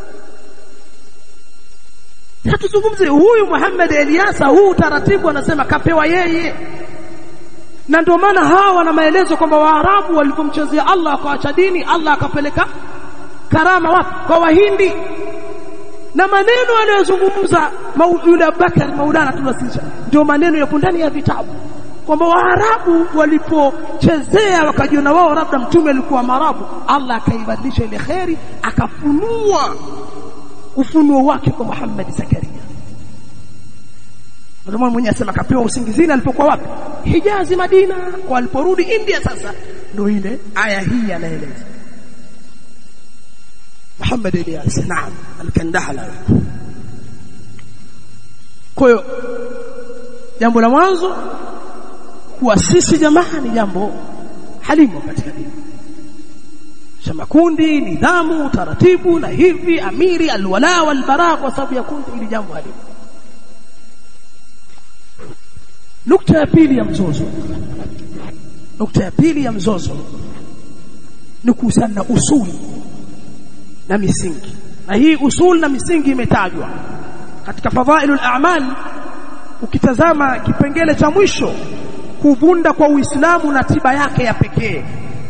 Hatuzungumze huyu Muhammad Eliasa, huu taratibu anasema kapewa yeye. Na ndio maana hawa na maelezo kwamba Waarabu walipomchezea Allah akaacha dini, Allah akapeleka karama wapi? Kwa Wahindi. Na maneno anayozungumza yule Abubakar Maulana tunasisha ndio maneno yapo ndani ya vitabu, kwamba Waarabu walipochezea wakajiona wao labda mtume alikuwa Mwarabu, Allah akaibadilisha ile khairi, akafunua ufunuo wake kwa Muhammad Zakaria. Ndio mwenye asema kapewa usingizini alipokuwa wapi? Hijazi, Madina. Kwa aliporudi India sasa ndio ile aya hii anaeleza. Muhammad Ilyas naam al-Kandahala. Kwa hiyo jambo la mwanzo kuasisi jamaa ni jambo halimu katika dini. Shama kundi, nidhamu, taratibu na hivi, amiri, alwala wal bara, kwa sababu ya kundi ili jambo halimu. Nukta ya pili ya mzozo. Nukta ya pili ya mzozo ni kuhusiana na usuli na misingi. Na hii usul na misingi imetajwa katika fadhailul a'mal. Ukitazama kipengele cha mwisho, kuvunda kwa Uislamu na tiba yake ya pekee,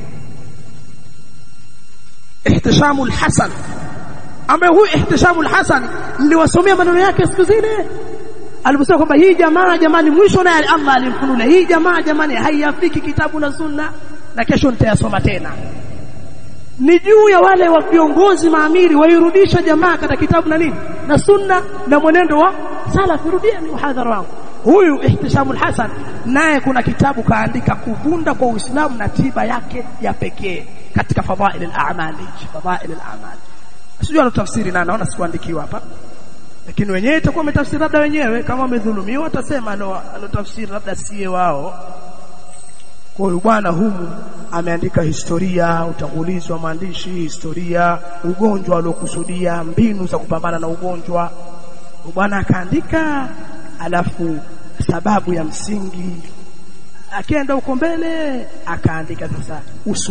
Ihtishamul Hasan, ambaye huyu Ihtishamul Hasan niliwasomea maneno yake siku zile aliposema kwamba hii jamaa jamani, mwisho naye Allah alimfunua hii jamaa jamani, haiyafiki kitabu na sunna, na kesho nitayasoma tena. Ni juu ya wale wa viongozi maamiri wairudisha jamaa katika kitabu na nini na sunna na mwenendo wa salaf. Rudia ni muhadhara wangu huyu Ihtishamul Hasan, naye kuna kitabu kaandika kuvunda kwa Uislamu na tiba yake ya pekee katika fadhailul a'mal. Fadhailul a'mal sijui anatafsiri na naona sikuandikiwa hapa, lakini wenyewe itakuwa umetafsiri labda wenyewe, kama wamedhulumiwa watasema anotafsiri labda siye wao. Kwa hiyo bwana humu ameandika historia, utangulizi wa maandishi, historia, ugonjwa aliokusudia, mbinu za kupambana na ugonjwa. Bwana akaandika, alafu sababu ya msingi, akaenda uko mbele akaandika sasa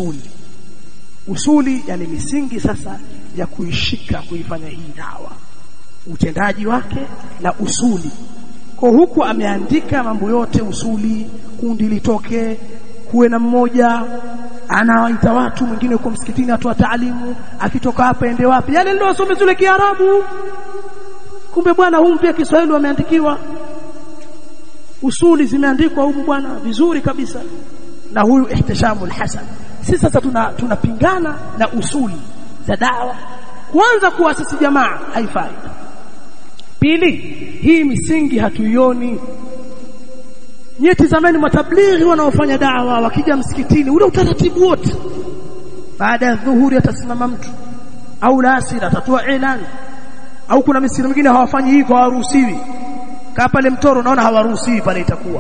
usuli yani misingi sasa ya kuishika kuifanya hii dawa, utendaji wake na usuli. Kwa huku ameandika mambo yote, usuli, kundi litoke, kuwe na mmoja anawaita watu, mwingine uko msikitini atoa taalimu, akitoka hapa ende wapi, yale ndio wasome zile Kiarabu. Kumbe bwana huyu pia Kiswahili wameandikiwa usuli, zimeandikwa huko bwana vizuri kabisa na huyu Ihtishamul Hasan. Sisi sasa tunapingana na usuli za dawa. Kwanza, kuasisi jamaa haifai. Pili, hii misingi hatuioni. Nyeti zamani matablighi wanaofanya dawa wakija msikitini, ule utaratibu wote, baada ya dhuhuri atasimama mtu au lasiri atatoa ilani, au kuna misikiti mingine hawafanyi hivyo, hawaruhusiwi. Kaa pale Mtoro unaona hawaruhusiwi pale, itakuwa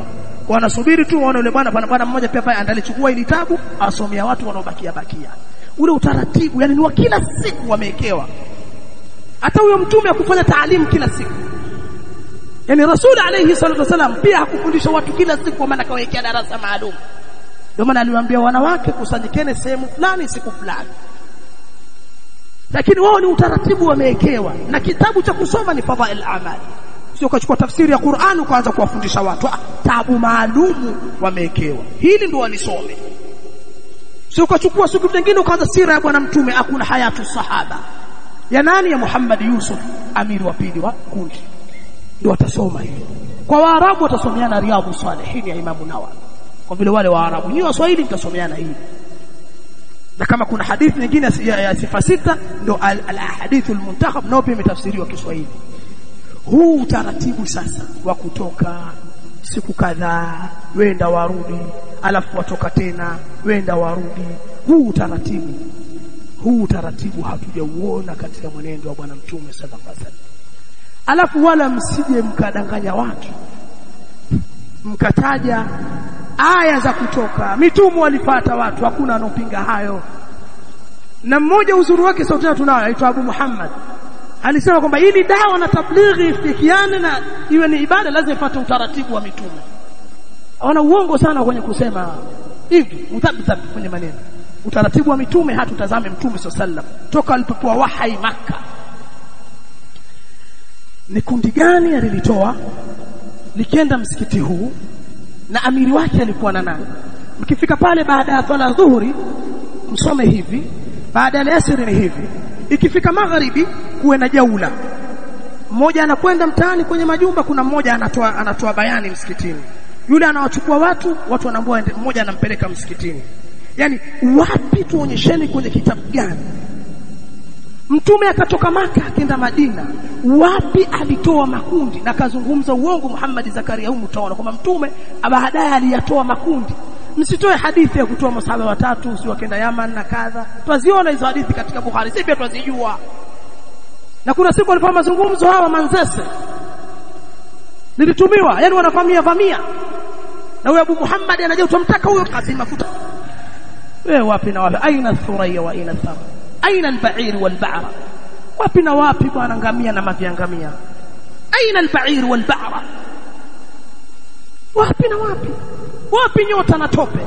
wanasubiri tu waone yule bwana mmoja pia pale andalichukua ile kitabu asomea watu wanaobakia ule utaratibu yani ni wa kila siku wamewekewa. Hata huyo mtume akufanya taalimu kila siku, yani Rasul alayhi salatu wasalam pia hakufundisha watu kila siku, kwa maana kawekea darasa maalum. Ndio maana aliwaambia wanawake kusanyikeni sehemu fulani siku fulani, lakini wao ni utaratibu wamewekewa. Na kitabu cha kusoma ni fadhail amali, sio kuchukua tafsiri ya Qur'an ukaanza kuwafundisha watu. Tabu maalumu wamewekewa, hili ndio walisome. Sio kuchukua siku nyingine ukaanza sira ya bwana mtume. Hakuna hayatu sahaba ya nani? Ya Muhammad Yusuf, amiri wa pili wa kundi, ndio watasoma hiyo. Kwa Waarabu watasomeana Riyadhus Salihin ya Imam Nawawi, kwa vile wale Waarabu ni Waswahili, mtasomeana hii. Na kama kuna hadithi nyingine ya sifa sita ndio al-ahadithul muntakhab, nao pia imetafsiriwa Kiswahili. Huu utaratibu sasa wa kutoka siku kadhaa wenda warudi, alafu watoka tena wenda warudi, huu utaratibu hatujauona katika mwenendo wa bwana mtume sallallahu alaihi wasallam. Alafu wala msije mkadanganya watu mkataja aya za kutoka mitume walifuata watu, hakuna anopinga hayo. Na mmoja uzuri wake sauti tunayo aitwa Abu Muhammad alisema kwamba ili dawa na tablighi ifikiane na iwe ni ibada lazima ifuate utaratibu wa mitume. Wana uongo sana kwenye kusema hivi mtabdhab kwenye maneno. Utaratibu wa mitume hatutazame mtume sallam toka alipopewa wahai Makkah, ni kundi gani alilitoa likienda msikiti huu na amiri wake alikuwa na nani. Mkifika pale baada ya swala dhuhuri msome hivi, baada ya asri ni hivi, ikifika magharibi kuwe na jaula. Mmoja anakwenda mtaani kwenye majumba, kuna mmoja anatoa bayani msikitini, yule anawachukua watu wanaambiwa mmoja anampeleka msikitini. Yani wapi tuonyesheni kwenye kitabu gani mtume akatoka Maka akaenda Madina, wapi alitoa makundi na kazungumza uongo Muhammad Zakaria huyu? Mtaona kwamba mtume baadaye aliyatoa makundi. Msitoe hadithi ya kutoa masahaba watatu si wakaenda Yaman na kadha, tuziona hizo hadithi katika Bukhari, sisi pia tunazijua. Na kuna siku walifanya mazungumzo hawa Manzese nilitumiwa, yani wanafamia na huyo Abu Muhammad anaje utamtaka huyo kasi mafuta. Wewe wapi na wapi? Aina thuraya wa aina thara, aina al-ba'ir wal-ba'ra? Wapi na wapi bwana ngamia na maviangamia? Aina al-ba'ir wal-ba'ra? Wapi na wapi? Wapi nyota na tope?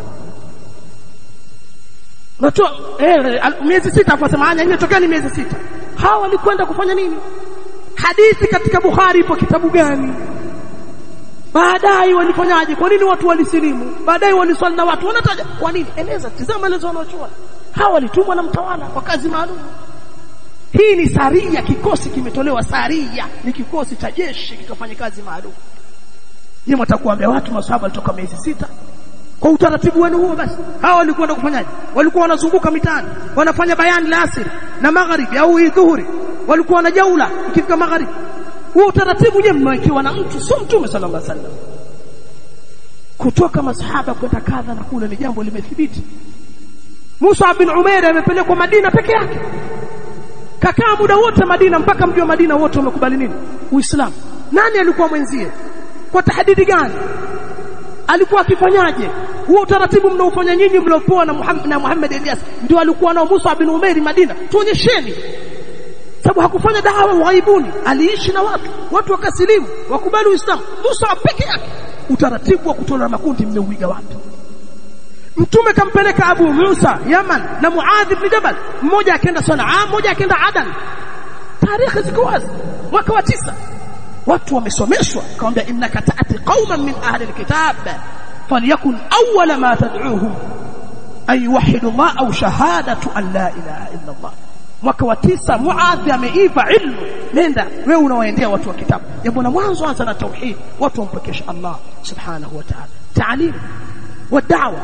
Natoa miezi 6 afasema anya imetokea ni miezi 6. Hawa walikwenda kufanya nini? Hadithi katika Bukhari ipo kitabu gani? Baadaye walifanyaje? Kwa nini watu walisilimu? Baadaye waliswali na watu wanataja. Kwa nini? Eleza, tazama elezo wanaochua. Hawa walitumwa na mtawala kwa kazi maalum. Hii ni saria, kikosi kimetolewa. Saria ni kikosi cha jeshi kikafanya kazi maalum. Yeye mtakuambia watu masahaba walitoka miezi 6 kwa utaratibu wenu huo basi. Hawa walikuwa kufanyaje? Walikuwa wanazunguka mitaani, wanafanya bayani la asri na magharibi au dhuhuri, walikuwa na jaula ikifika magharibi. Huo utaratibu je mmewekewa na mtu, sio mtume sallallahu alaihi wasallam. Kutoka masahaba kwenda kadha na kule ni jambo limethibiti. Musa bin Umair amepelekwa Madina peke yake, kakaa muda wote Madina mpaka mji wa Madina wote wamekubali nini? Uislamu. Nani alikuwa mwenzie? Kwa tahdidi gani? Alikuwa akifanyaje? Huo utaratibu mnaofanya nyinyi mliopoa na Muhammad Elias ndio alikuwa nao Musa bin Umair Madina. Tuonyesheni. Sababu hakufanya dawa ughaibuni, aliishi na watu wakasilimu, wakubali Uislamu. Musa peke yake. Utaratibu wa kutoa makundi mmeuiga wapi? Mtume kampeleka Abu Musa Yaman na Muadh ibn Jabal, mmoja akaenda Sanaa, mmoja akaenda Adan. Tarehe ziko wazi. Mwaka wa 9 watu wamesomeshwa, kaambia innaka ta'ati qauman min ahli alkitab falyakun awwala ma tad'uuhum ay yuwahhidu Allah aw shahadatu an la ilaha illa Allah. Mwaka wa 9 Muadh ameiva ilmu, nenda wewe unawaendea watu wa kitabu, jambo la mwanzo anza na tauhid, watu wampekesha Allah subhanahu wa ta'ala. Taalim wa da'wa,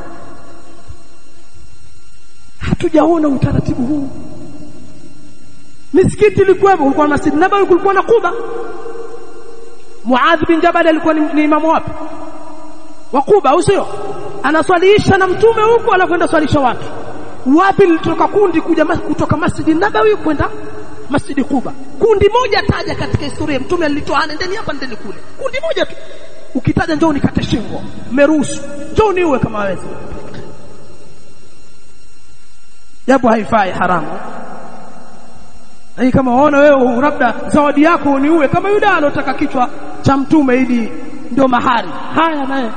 hatujaona utaratibu huu. Misikiti ilikuwa, kulikuwa Masjid Nabawi, kulikuwa na Quba. Muadh bin Jabal alikuwa ni imamu wapi? Wa Quba, au sio? Anaswalisha na mtume huko, anakwenda swalisha watu. Wapi litoka kundi kutoka Masjid Nabawi kwenda Masjid Quba? Kundi moja taja katika historia mtume alitoa, ndeni hapa ndeni kule. Kundi moja tu. ukitaja njoo nikate shingo meruhusu njoo niwe kama wewe japo haifai haramu. Hii kama waona wewe labda zawadi yako uniue kama yule alotaka kichwa cha mtume ili ndio mahari haya naye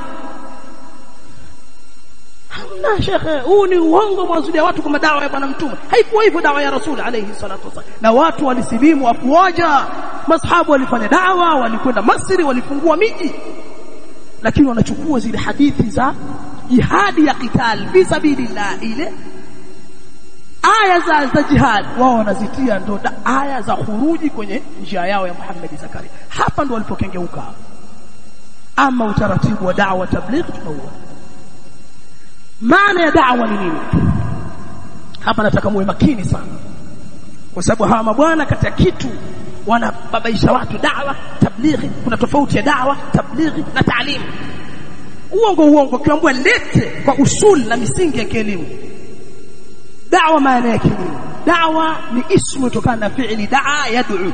hamna shekhe. Huu ni uongo mwazulia watu kwa dawa ya bwana mtume. Haikuwa hivyo dawa ya Rasul alayhi salatu wasallam. Na watu walisilimu afwaja, mashabu walifanya dawa, walikwenda Misri, walifungua miji, lakini wanachukua zile hadithi za jihadi ya qital fi sabilillah, ile aya za jihad wao wanazitia ndo aya za khuruji kwenye njia yao ya Muhammad Zakaria. Hapa ndo walipokengeuka. Ama utaratibu wa da'wa tabligh tunaua. Maana ya da'wa ni nini? Hapa nataka muwe makini sana, kwa sababu hawa mabwana katika kitu wanababaisha watu. Da'wa tabligh, kuna tofauti ya da'wa tabligh na ta'lim. Uongo kiambiwa lete kwa usul na misingi ya kielimu. Da'wa maana yake nini? Da'wa ni ismu kutokana na fi'li da'a yad'u,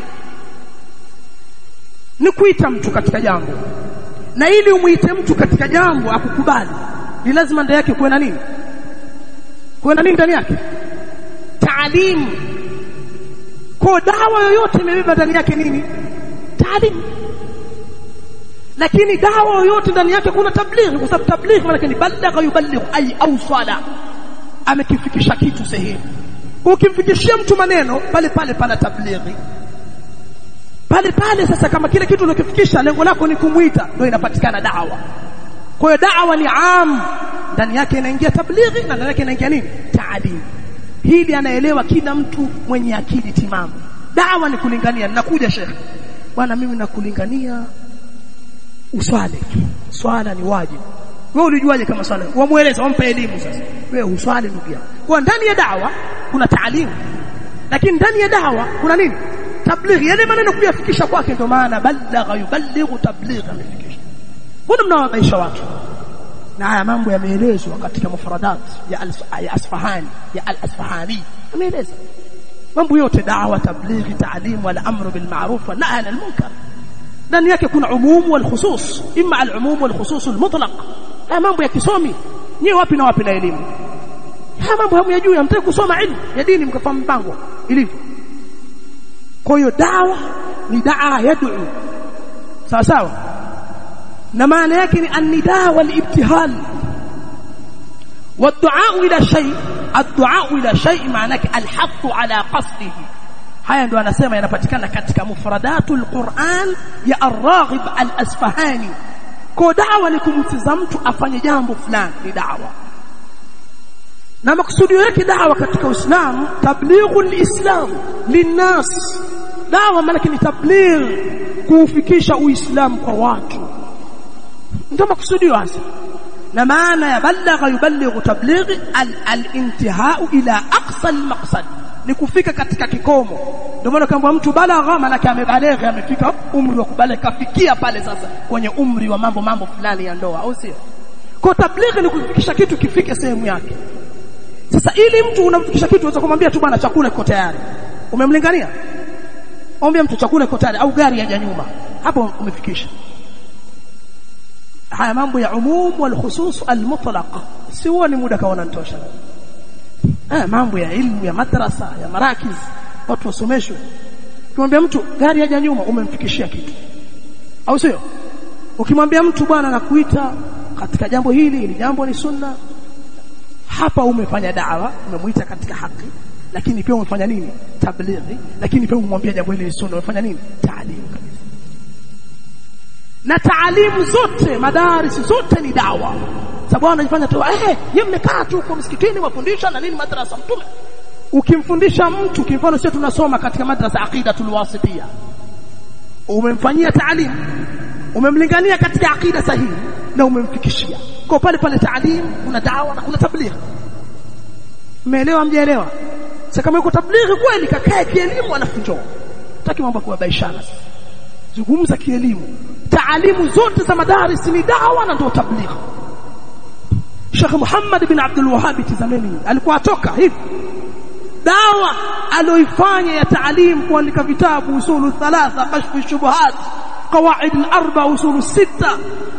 ni kuita mtu katika jambo, na ili umuite mtu katika jambo akukubali ni lazima ndani yake kuwe na nini? Kuwe na nini ndani yake? Taalim. Kwa dawa yoyote imebeba ndani yake nini? Taalim. Lakini dawa yoyote ndani yake kuna tabligh, kwa sababu tabligh maana yake ni balagha yuballigh ay awsala, amekifikisha kitu sehemu. Ukimfikishia mtu maneno pale pale pana tablighi pale. Sasa kama kile kitu unakifikisha lengo lako ni kumuita, ndio inapatikana dawa. Kwa hiyo dawa ni am, ndani yake inaingia tablighi na ndani yake inaingia nini? Taalim. Hili anaelewa kila mtu mwenye akili timamu. Dawa ni kulingania. Ninakuja Sheikh, bwana mimi nakulingania uswali. Swala ni wajibu. Wewe ulijuaje kama swala? Wamueleza, wampe elimu sasa. Wewe uswali ndugu yangu. Kwa ndani ya dawa kuna taalim, lakini ndani ya dawa kuna nini? Tablighi. Yale maneno kuyafikisha kwake, ndio maana balagha yuballighu tabligha, amefikisha. Mbona mnawabaisha watu? Na haya mambo yameelezwa katika mufradat ya Asfahani, ya al-Asfahani. Ameeleza mambo yote, dawa, tablighi, taalim, wal amru bil ma'ruf wal nahy anil munkar. Ndani yake kuna umum wal khusus, imma al umum wal khusus al mutlaq. Haya mambo ya kisomi, nyewe wapi na wapi na elimu? Haya mambo hamyajui, hamtaki kusoma ilmu ya dini mkafahamu mpango ilivyo. Kwa hiyo dawa ni daa yad'u, sawa sawa, na maana yake ni an-nidaa wal-ibtihal wad-du'a ila shay. Ad-du'a ila shay maana yake al-hadd ala qasdihi. Haya ndio anasema yanapatikana katika mufradatul Qur'an ya Ar-Raghib al-Asfahani. Kwa dawa ni kumtiza mtu afanye jambo fulani, ni dawa. Na maksudio yake dawa katika Uislamu, tablighul Islam linnas. Dawa maana ni tabligh, kufikisha Uislamu kwa watu, ndio maksudio hasa. Na maana ya balagha yuballighu tabligh al-intihau ila aqsa al-maqsad, ni kufika katika kikomo. Ndio maana kama mtu balagha maana amebalegha, amefika umri wa kubalegha, kafikia pale sasa kwenye umri wa mambo fulani ya ndoa, au sio? Kwa tabligh ni kufikisha kitu kifike sehemu yake. Sasa ili mtu unamfikisha kitu, unaweza kumwambia tu bwana chakula kiko tayari, umemlingania. Ombe mtu chakula kiko tayari, au gari yaja nyuma, hapo umefikisha. Haya mambo ya umum wal khusus al mutlaq, si huwa ni muda kaona nitosha. Mambo ya ilmu ya madrasa ya marakiz, watu wasomeshwe. Ukimwambia mtu gari yaja nyuma, umemfikishia kitu, au sio? Ukimwambia mtu bwana nakuita katika jambo hili jambo ni sunna, hapa umefanya da'wa, umemuita katika haki, lakini pia umefanya nini? Tablighi. Lakini pia umemwambia jambo hili ni sunna, umefanya nini? Taalim kabisa. Na taalimu zote, madaris zote ni dawa. Sababu anajifanya tu yeye mmekaa tu kwa msikitini wafundisha na nini madrasa mtume. Ukimfundisha mtu, kimfano sisi tunasoma katika madrasa aqidatul wasitiyya, umemfanyia taalim, umemlingania katika aqida sahihi na umemfikishia. Kwa pale pale taalim, kuna dawa na kuna tabligh. Umeelewa mjaelewa? Sasa kama uko tabligh kweli, kakae kielimu anafunjwa. Taki mambo kwa baishana. Zungumza kielimu. Taalimu zote za madaris ni dawa na ndio tabligh. Sheikh Muhammad bin Abdul Wahhab tizameni, alikuwa atoka hivi. Dawa aloifanya ya taalim, kuandika vitabu usulu thalatha, kashfu shubuhat, qawaid al-arba, usulu sita,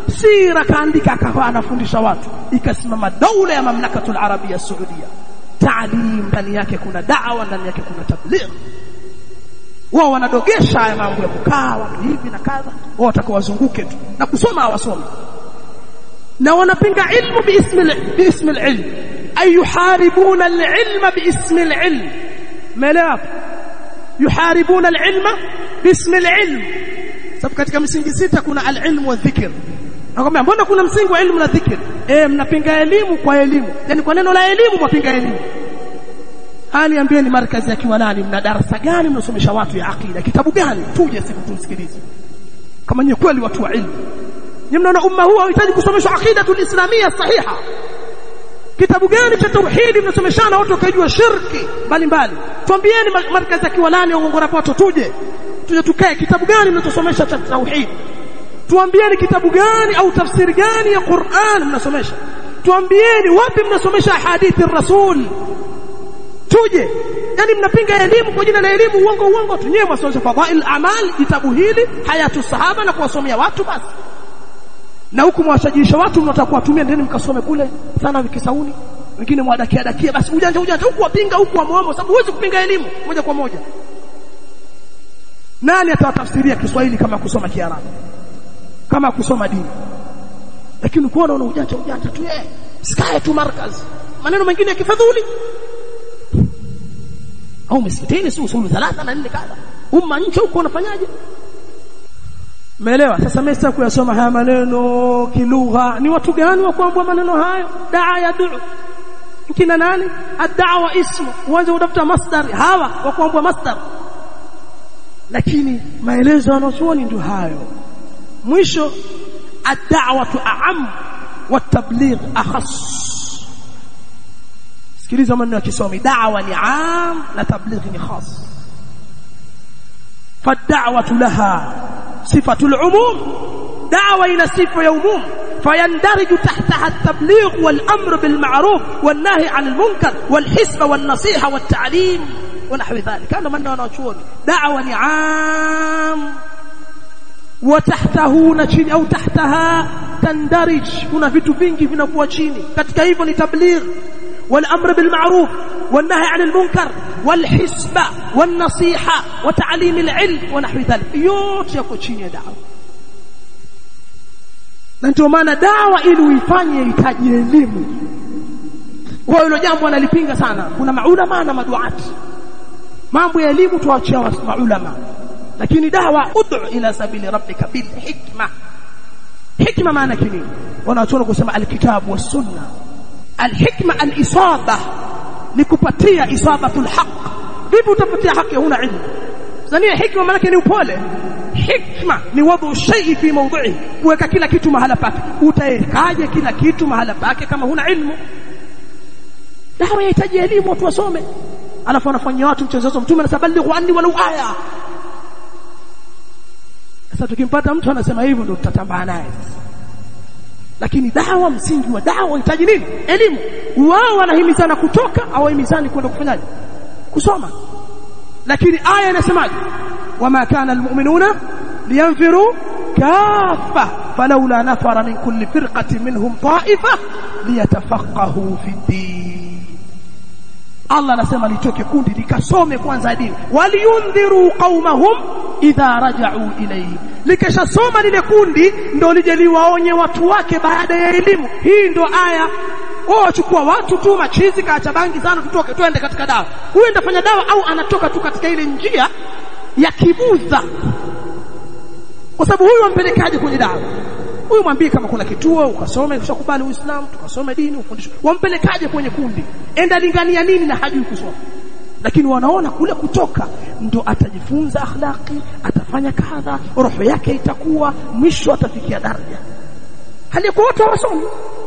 sira kaandika, akawa anafundisha watu, ikasimama daula ya mamlakatul arabia saudia. Taalim ndani yake kuna da'wa, ndani yake kuna tabligh. Wao wanadogesha haya mambo ya kukaa watu hivi na kadha, wao watakawazunguke tu na kusoma hawasome, na wanapinga ilmu biismi al-ilm, ay yuharibuna al-ilma biismi al-ilm. Maelewa, yuharibuna al-ilma biismi al-ilm. Sababu katika msingi sita kuna al-ilm wa dhikr. Nakwambia mbona kuna msingi wa ilmu na dhikr? Mnapinga elimu kwa elimu, yani kwa neno la elimu mwapinga elimu. Niambie ni markazi ya Kiwalani, mna darasa gani mnasomesha watu ya akida? Kitabu gani? Tuje siku tusikilize. Kama ni kweli watu wa ilmu. Ni mnaona umma huu unahitaji kusomeshwa aqidatul islamia sahiha. Kitabu gani cha tauhidi mnasomeshana watu wakajua shirki mbalimbali? Tuambieni markazi ya Kiwalani au Ngora Poto, tuje tukae. Kitabu gani mnasomesha cha tauhid? Tuambieni kitabu gani au tafsiri gani ya Qur'an mnasomesha? Tuambieni wapi mnasomesha hadithi rasul? Tuje. Yani mnapinga elimu kwa jina la elimu, uongo tu. Nyewe msomesha fadhail amal, kitabu hili hayatu sahaba na kuwasomea watu basi. Na huku mwashajisha watu mnataka kuwatumia ndeni mkasome kule sana vikisauni. Wengine mwadakia basi ujanja huku wapinga huku wamuomba, sababu huwezi kupinga elimu moja kwa moja. Nani atawatafsiria Kiswahili kama kusoma Kiarabu? Kama kusoma dini? Lakini kuona una ujanja tu sikae tu markazi. Maneno mengine ya kifadhuli. Au msikitini si usulu 3 na 4 kadha. Umma nchi huko unafanyaje? Umeelewa? Sasa mimi sasa kuyasoma haya maneno kilugha, ni watu gani wa kuambia maneno hayo? Daa ya du'u. Kina nani? Ad-da'wa ismu. Uanze utafuta masdar, hawa wa kuambia masdar. Lakini maelezo yanayochuoni ndio hayo. Mwisho, ad-da'watu a'am wa at-tabligh akhas. Sikiliza maneno ya kisomi, da'wa ni 'am na tabligh ni khas. Fa-da'watu laha sifatul umum, da'wa ina sifa ya umum, fayandariju tahtaha at-tabligh wal amr bil ma'ruf wan nahy 'anil munkar wal hisba wan nasiha wat ta'lim wa nahwi dhalik. Kana maneno yanayochuoni, da'wa ni 'am wa tahtahu na chini au tahtaha tandarij, kuna vitu vingi vinakuwa chini. Katika hivyo ni tabligh wal amr bil ma'ruf wan nahy 'anil munkar wal hisba wan nasiha wa ta'lim al ilm wa nahwi dhalik, yote yako chini ya da'wa. Na ndio maana da'wa ili uifanye inahitaji elimu. Kwa hilo jambo analipinga sana. Kuna maulama na maduati, mambo ya elimu tuachia maulama, lakini da'wa ud'u ila sabili rabbika bil hikma. Hikma maana nini? Wanachoona kusema alkitabu was sunna. Alhikma alisaba, ni kupatia isabatul haq. Vipi utapatia haki huna ilmu? Zania hikma maana ni upole. Hikma ni wadhu shay'i fi mawdhi'i, kuweka kila kitu mahala pake. Utaekaje kila kitu mahala pake kama huna ilmu? Dawa inahitaji elimu, watu wasome. Alafu wanafanyia watu mchezo. Mtume anasabalighu anni walau aya. Sasa tukimpata mtu anasema hivyo ndio tutatambaa naye. Lakini dawa, msingi wa dawa unahitaji nini? Elimu. Wao wanahimizana kutoka au wahimizani kwenda kufanyaje? Kusoma. Lakini aya inasemaje? Wama kana almu'minuna liyanfiru kaffa falawla nafara min kulli firqatin minhum ta'ifa liyatafaqahu fi din. Allah anasema litoke kundi likasome kwanza dini, waliyundhiru qaumahum idha raja'u ilayhi. Likashasoma lile kundi ndio lije liwaonye watu wake baada ya elimu. Hii ndio aya. Chukua watu tu machizi kaacha bangi sana, tutoke twende katika dawa. Huyu ndafanya dawa au anatoka tu katika ile njia ya kibudha? Kwa sababu huyu ampelekaje kwenye dawa? Huyu mwambie kama kuna kituo ukasome, ushakubali Uislamu, tukasome dini, ufundishwe. Wampelekaje kwenye kundi? Enda lingania nini na hajui kusoma? Lakini wanaona kule kutoka ndo atajifunza akhlaqi, atafanya kadha, roho yake itakuwa, mwisho atafikia daraja. Hali kwa watu hawasomi.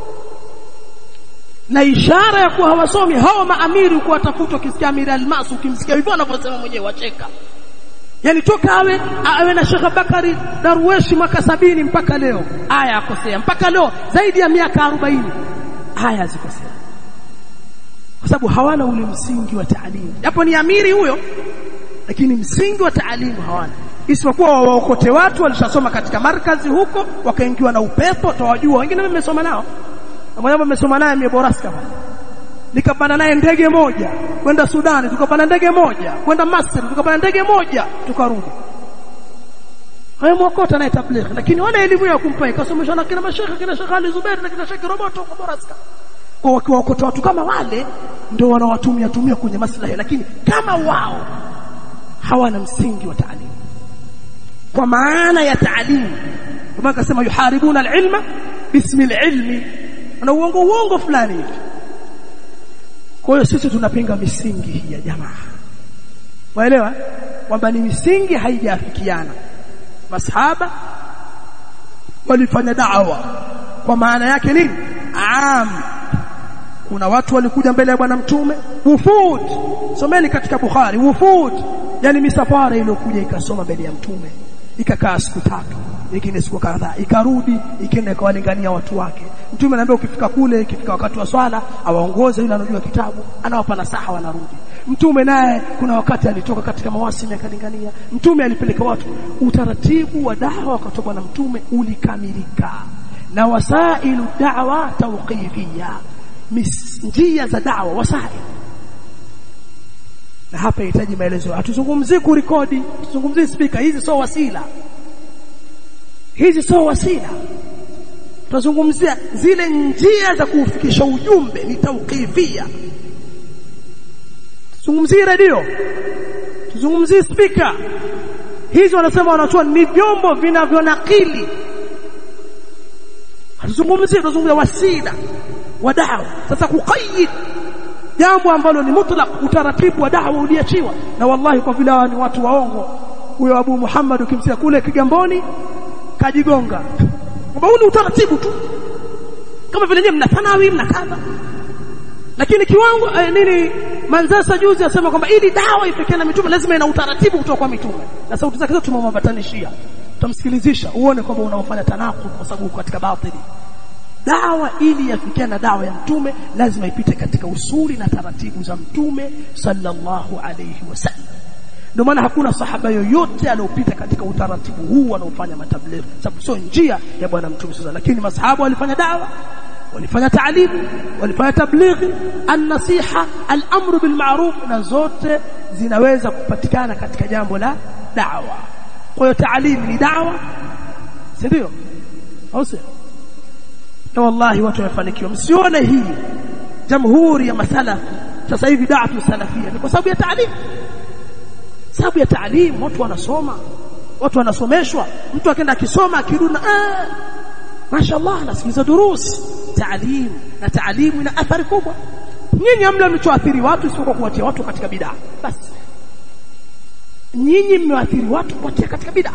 Na ishara ya kuwa hawasomi, hao maamiri kuwatafuta, ukisikia Amir Almas ukimsikia hivyo anavyosema mwenyewe wacheka. Yani toka awe na Sheikh Bakari Darweshi mwaka 70 mpaka leo aya akosea, mpaka leo zaidi ya miaka 40 aya zikosea, kwa sababu hawana ule msingi wa taalimu. Japo ni amiri huyo, lakini msingi wa taalimu hawana, isipokuwa waokote watu walishasoma katika markazi huko wakaingiwa na upepo. Tawajua wengine mmesoma nao, mmoja mmesoma naye Mieboraska, nikapanda naye ndege moja kwenda Sudani, tukapanda ndege moja kwenda Misri, tukapanda ndege moja tukarudi. Hayo mwokota naye tablighi, lakini wala elimu ya kumpa ikasomeshwa na kina mashekhe, kina Sheikh Ali Zubair na kina Sheikh Roboto kwa Boraska. Kwa wakiwaokota watu kama wale ndio wanawatumia kwenye maslahi, lakini kama wao hawana msingi wa taalimu. Kwa maana ya taalimu, kama akasema yuharibuna al-ilma bismi al-ilmi, na uongo fulani hivi. Kwa hiyo sisi tunapinga misingi hii ya jamaa. Waelewa kwamba ni misingi haijafikiana. Masahaba walifanya da'wa kwa maana yake nini? Kuna watu walikuja mbele ya bwana mtume, wufud, someni katika Bukhari, wufud yani misafara iliyokuja ikasoma mbele ya mtume, ikakaa siku 3, nyingine siku kadhaa, ikarudi ikaenda ikawalingania watu wake. Mtume anaambia ukifika kule, ikifika wakati wa swala awaongoze, yule anajua kitabu anawapa nasaha, wanarudi. Mtume naye kuna wakati alitoka katika mawasimi akalingania. Mtume alipeleka watu, utaratibu wa da'wa kutoka na mtume ulikamilika. Na wasailu da'wa tawqifiyya, njia za da'wa wasail. Na hapa inahitaji maelezo. Hatuzungumzii kurekodi, tuzungumzie speaker. Hizi sio wasila, hizi sio wasila. Tunazungumzia zile njia za kufikisha ujumbe, ni tawqifia. Tuzungumzie radio, tuzungumzie speaker. Hizi wanasema wanatoa ni vyombo vinavyonakili. Tunazungumzia wasila wa da'wa. Sasa kuqayyid jambo ambalo ni mutlaq, utaratibu wa da'wa uliachiwa. Na wallahi kwa vile ni watu waongo, huyo Abu Muhammad ukimsikia kule Kigamboni kajigonga kwamba huu ni utaratibu tu, kama vile nyinyi mna thanawi mna kadha. Lakini kiwango Manzasa juzi asema kwamba ili dawa ifikie na mitume lazima ina utaratibu kutoka kwa mitume, na sauti zake zote tumemwabatanishia. Tutamsikilizisha uone kwamba unaofanya tanaqud kwa sababu katika batili. Dawa ili yafikie na dawa ya mtume lazima ipite katika usuli na taratibu za mtume sallallahu alayhi wasallam. Ndio maana hakuna sahaba yoyote aliyopita katika utaratibu huu anaofanya matablighi, sababu sio njia ya bwana mtume sallallahu. Lakini masahaba walifanya dawa, walifanya taalimu, walifanya tablighi, an-nasiha, al-amru bil ma'ruf, na zote zinaweza kupatikana katika jambo la da'wa. Kwa hiyo taalimu ni da'wa, si ndio? Au sio? Na wallahi watu wamefanikiwa. Msione hii jamhuri ya masalafi sasa hivi da'atu salafia ni kwa sababu ya taalimu. Sababu ya taalimu, watu wanasoma, watu wanasomeshwa. Mtu akaenda akisoma akirudi mashaallah anasikiza durusi taalimu, na taalimu ina athari kubwa. Nyinyi hamna mlichoathiri watu isipokuwa kuwatia watu katika bid'a. Basi nyinyi mmeathiri watu kuwatia katika bid'a.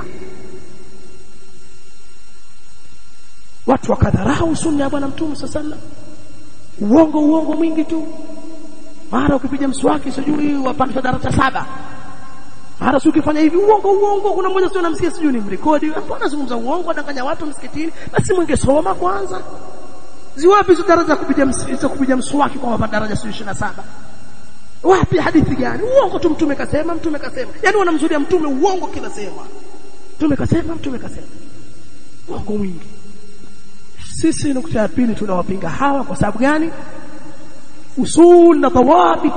Watu wakadharau sunna ya bwana mtume sallallahu alaihi wasallam, uongo mwingi tu. Mara ukipiga mswaki sijui wapandisha daraja 7, mara ukifanya hivi uongo. Kuna mmoja sio namsikia sijui ni mrekodi, hapo anazungumza uongo, adanganya watu msikitini. Basi mngesoma kwanza. Ziwapi hizo daraja kupiga mswaki kwa mapanda daraja 27? Wapi hadithi gani? Uongo tu. Mtume kasema. Yaani wanamzulia mtume uongo kila sema. Mtume kasema. Uongo mwingi. Sisi nukta ya pili tunawapinga hawa kwa sababu gani? Usul na dawabit,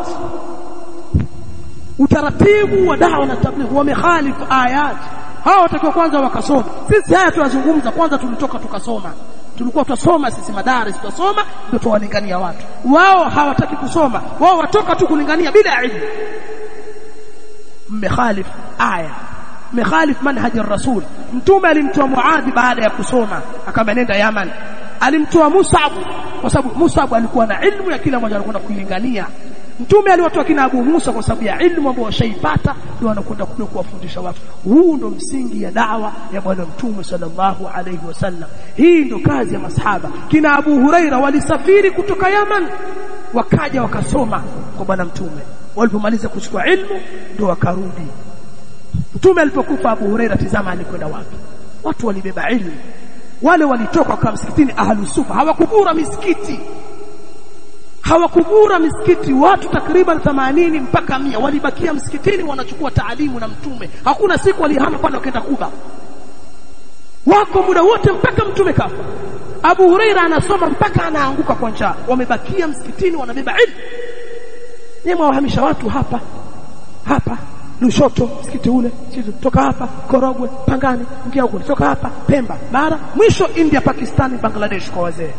utaratibu wa da'wa na tabligh wamekhalifu ayat. Hao watakiwa kwanza wakasoma. Sisi haya tunazungumza kwanza, tulitoka tukasoma. Tulikuwa tutasoma sisi madaris, tutasoma ndio tuwalingania watu. Wao hawataki kusoma, wao watoka tu kulingania bila ilmu. Mmekhalifu aya, mmekhalifu manhaji ar-rasul. Mtume alimtoa Muadh baada ya kusoma, akamwambia nenda Yaman. Alimtoa Mus'ab kwa sababu Mus'ab alikuwa na ilmu ya kila mmoja alikwenda kulingania. Mtume aliwatoa kina Abu Musa kwa sababu ya ilmu ambayo washaipata, ndio wanakwenda kule kuwafundisha watu. Huu ndio msingi ya da'wa ya bwana mtume sallallahu alayhi wasallam. Hii ndio kazi ya masahaba. Kina Abu Huraira walisafiri kutoka Yaman, wakaja wakasoma kwa bwana mtume. Walipomaliza kuchukua ilmu ndio wakarudi. Mtume alipokufa Abu Huraira, tazama alikwenda wapi? Watu walibeba ilmu. Wale walitoka kwa msikitini Ahlus Sufa, hawakubura misikiti. hawakugura misikiti. Watu takriban 80 mpaka 100 walibakia msikitini wanachukua taalimu na mtume. Hakuna siku walihama pale wakaenda Kuba. Wako muda wote mpaka mtume kafa. Abu Huraira anasoma mpaka anaanguka kwa njaa. Wamebakia msikitini wanabeba ilmu. Nyema wahamisha watu hapa Lushoto msikiti ule, toka hapa Korogwe, Pangani, ingia huko, toka hapa Pemba, Bara, mwisho India, Pakistan, Bangladesh kwa wazee.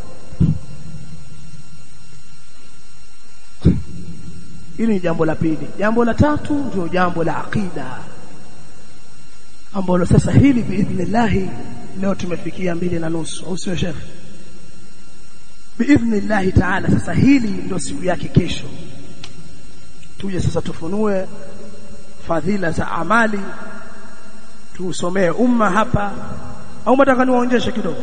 Hili ni jambo la pili. Jambo la tatu ndio jambo la aqida, ambalo sasa hili biidhnillah leo tumefikia 2:30, au sio Sheikh? Biidhnillah taala sasa hili ndio siku yake kesho. Tuje sasa tufunue fadhila za amali, tusomee umma hapa, au mtaka niwaonjeshe kidogo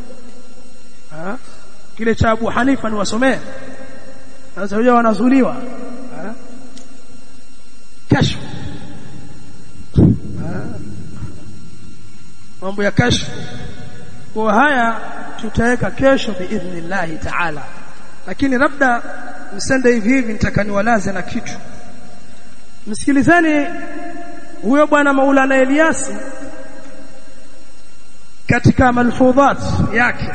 kile cha Abu Hanifa niwasomee? Sasa wao wanazuliwa kashfu, mambo ya kashfu. Kwa haya tutaweka kesho biidhnillah taala, lakini labda msende hivi nitaka niwalaze na kitu. Msikilizeni huyo bwana Maulana Elias katika malfudhat yake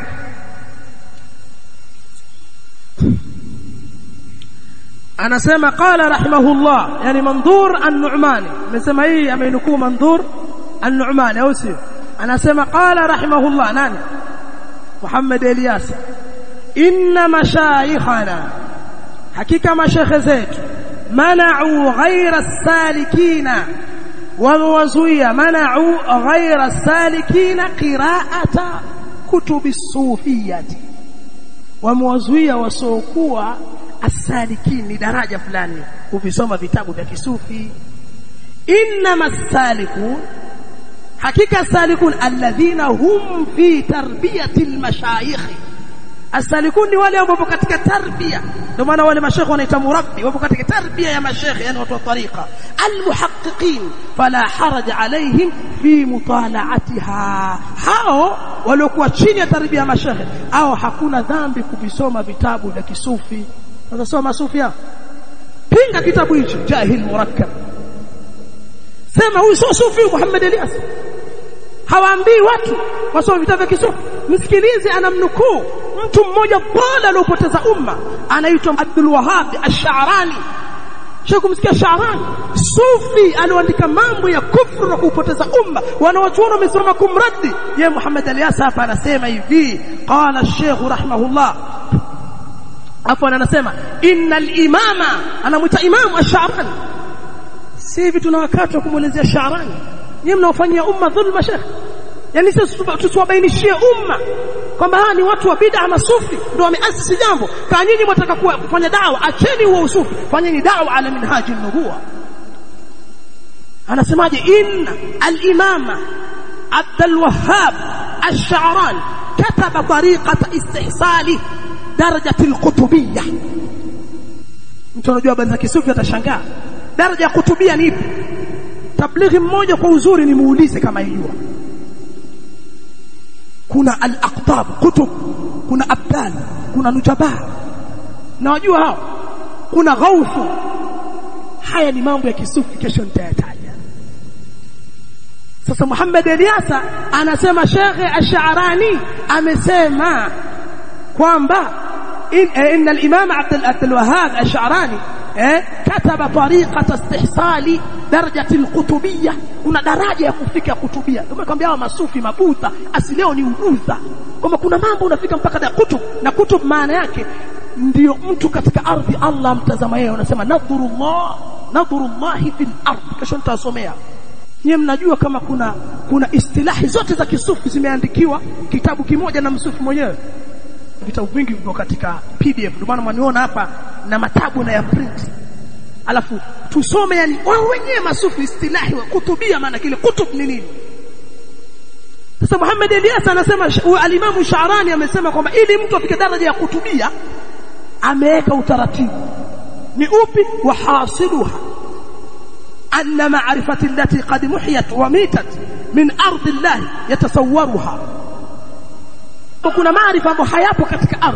anasema qala rahimahullah, yani Mandhur an-Nu'mani amesema hii, amenukuu Mandhur an-Nu'mani au si? Anasema qala rahimahullah nani? Muhammad Elias, inna mashayikhana, hakika mashayikh zetu, mana'u ghayra as-salikina, wawazuia mana'u ghayra as-salikina qira'ata kutubi as-sufiyyati, wamewazuia wasiokuwa as-salikin, ni daraja fulani kuvisoma vitabu vya kisufi. Inna as-salikun, hakika salikun alladhina hum fi tarbiyati al-mashayikh. As-salikun ni wale ambao katika tarbia, ndio maana wale mashayikh wanaita murabbi, wapo katika tarbia ya mashayikh, yani watu wa tariqa. Al-muhaqqiqin fala haraj alayhim fi mutala'atiha, hao waliokuwa chini ya tarbia ya mashayikh au hakuna dhambi kuvisoma vitabu vya kisufi. Sasa soma sufi hapa, pinga kitabu hicho Jahil Murakkab, sema huyu sio sufi Muhammad Elias. Hawaambii watu wasome vitabu vya kisufi. Msikilize, anamnukuu mtu mmoja bwana aliyopoteza umma, anaitwa Abdul Wahhab Ash-Sha'rani. Shaka msikia Sha'rani, sufi aliandika mambo ya kufru na kupoteza umma, wanawachuona wamesoma kumradi ye Muhammad Elias. Hapa anasema hivi, qala Sheikh rahimahullah, afwan, anasema innal imama, anamuita Imam Ash-Sha'rani. Si hivi tuna wakati wa kumuelezea Sha'rani? Nyinyi mnaofanyia umma dhulma Sheikh, yani sisi tusiwabainishie umma kwamba ni watu wa bid'a na sufi ndio wameasisi jambo. Kama nyinyi mtaka kufanya da'wa, acheni huo usufi, fanyeni da'wa ala minhaji an-nubuwa. Anasemaje? Inna al-imama Abdul Wahhab Ash-Sha'rani kataba tariqata istihsali darajati al-qutubiyya. Mtu anajua habari za kisufi atashangaa, daraja ya kutubia ni ipi? Tablighi mmoja kwa uzuri ni muulize kama ilijua. Kuna al-aqtab kutub, kuna abdal, kuna nujaba, na wajua hao, kuna ghaufu. Haya ni mambo ya kisufi, kesho nitayataja. Sasa Muhammad Elias anasema Sheikh Ash-Sha'rani amesema kwamba inna al-imam Abdul Wahhab Ash-Sha'rani kataba tariqata istihsali darajati al-qutubiyya, kuna daraja ya kufika kutubia. Tumekwambia hawa masufi mabudha asili leo ni ubudha, kama kuna mambo unafika mpaka da kutub, na kutub maana yake ndio mtu katika ardhi Allah mtazama yeye. Unasema nadhurullah fil ardh, kesho nitasomea. Nyinyi mnajua kama kuna istilahi zote za kisufi zimeandikiwa kitabu kimoja na msufi mwenyewe. Vitabu vingi viko katika PDF, ndio maana mniona hapa na matabu na ya print. Alafu tusome, yani wao wenyewe masufi istilahi wa kutubia, maana kile kutub ni nini. Sasa Muhammad Elias anasema al-Imam Sha'rani amesema kwamba ili mtu afike daraja ya kutubia ameweka utaratibu. Ni upi? Wa hasiluha anna ma'rifati allati qad muhiyat wa mitat min ardi Allah yatasawwaruha. Kuna maarifa ambayo hayapo katika ardhi,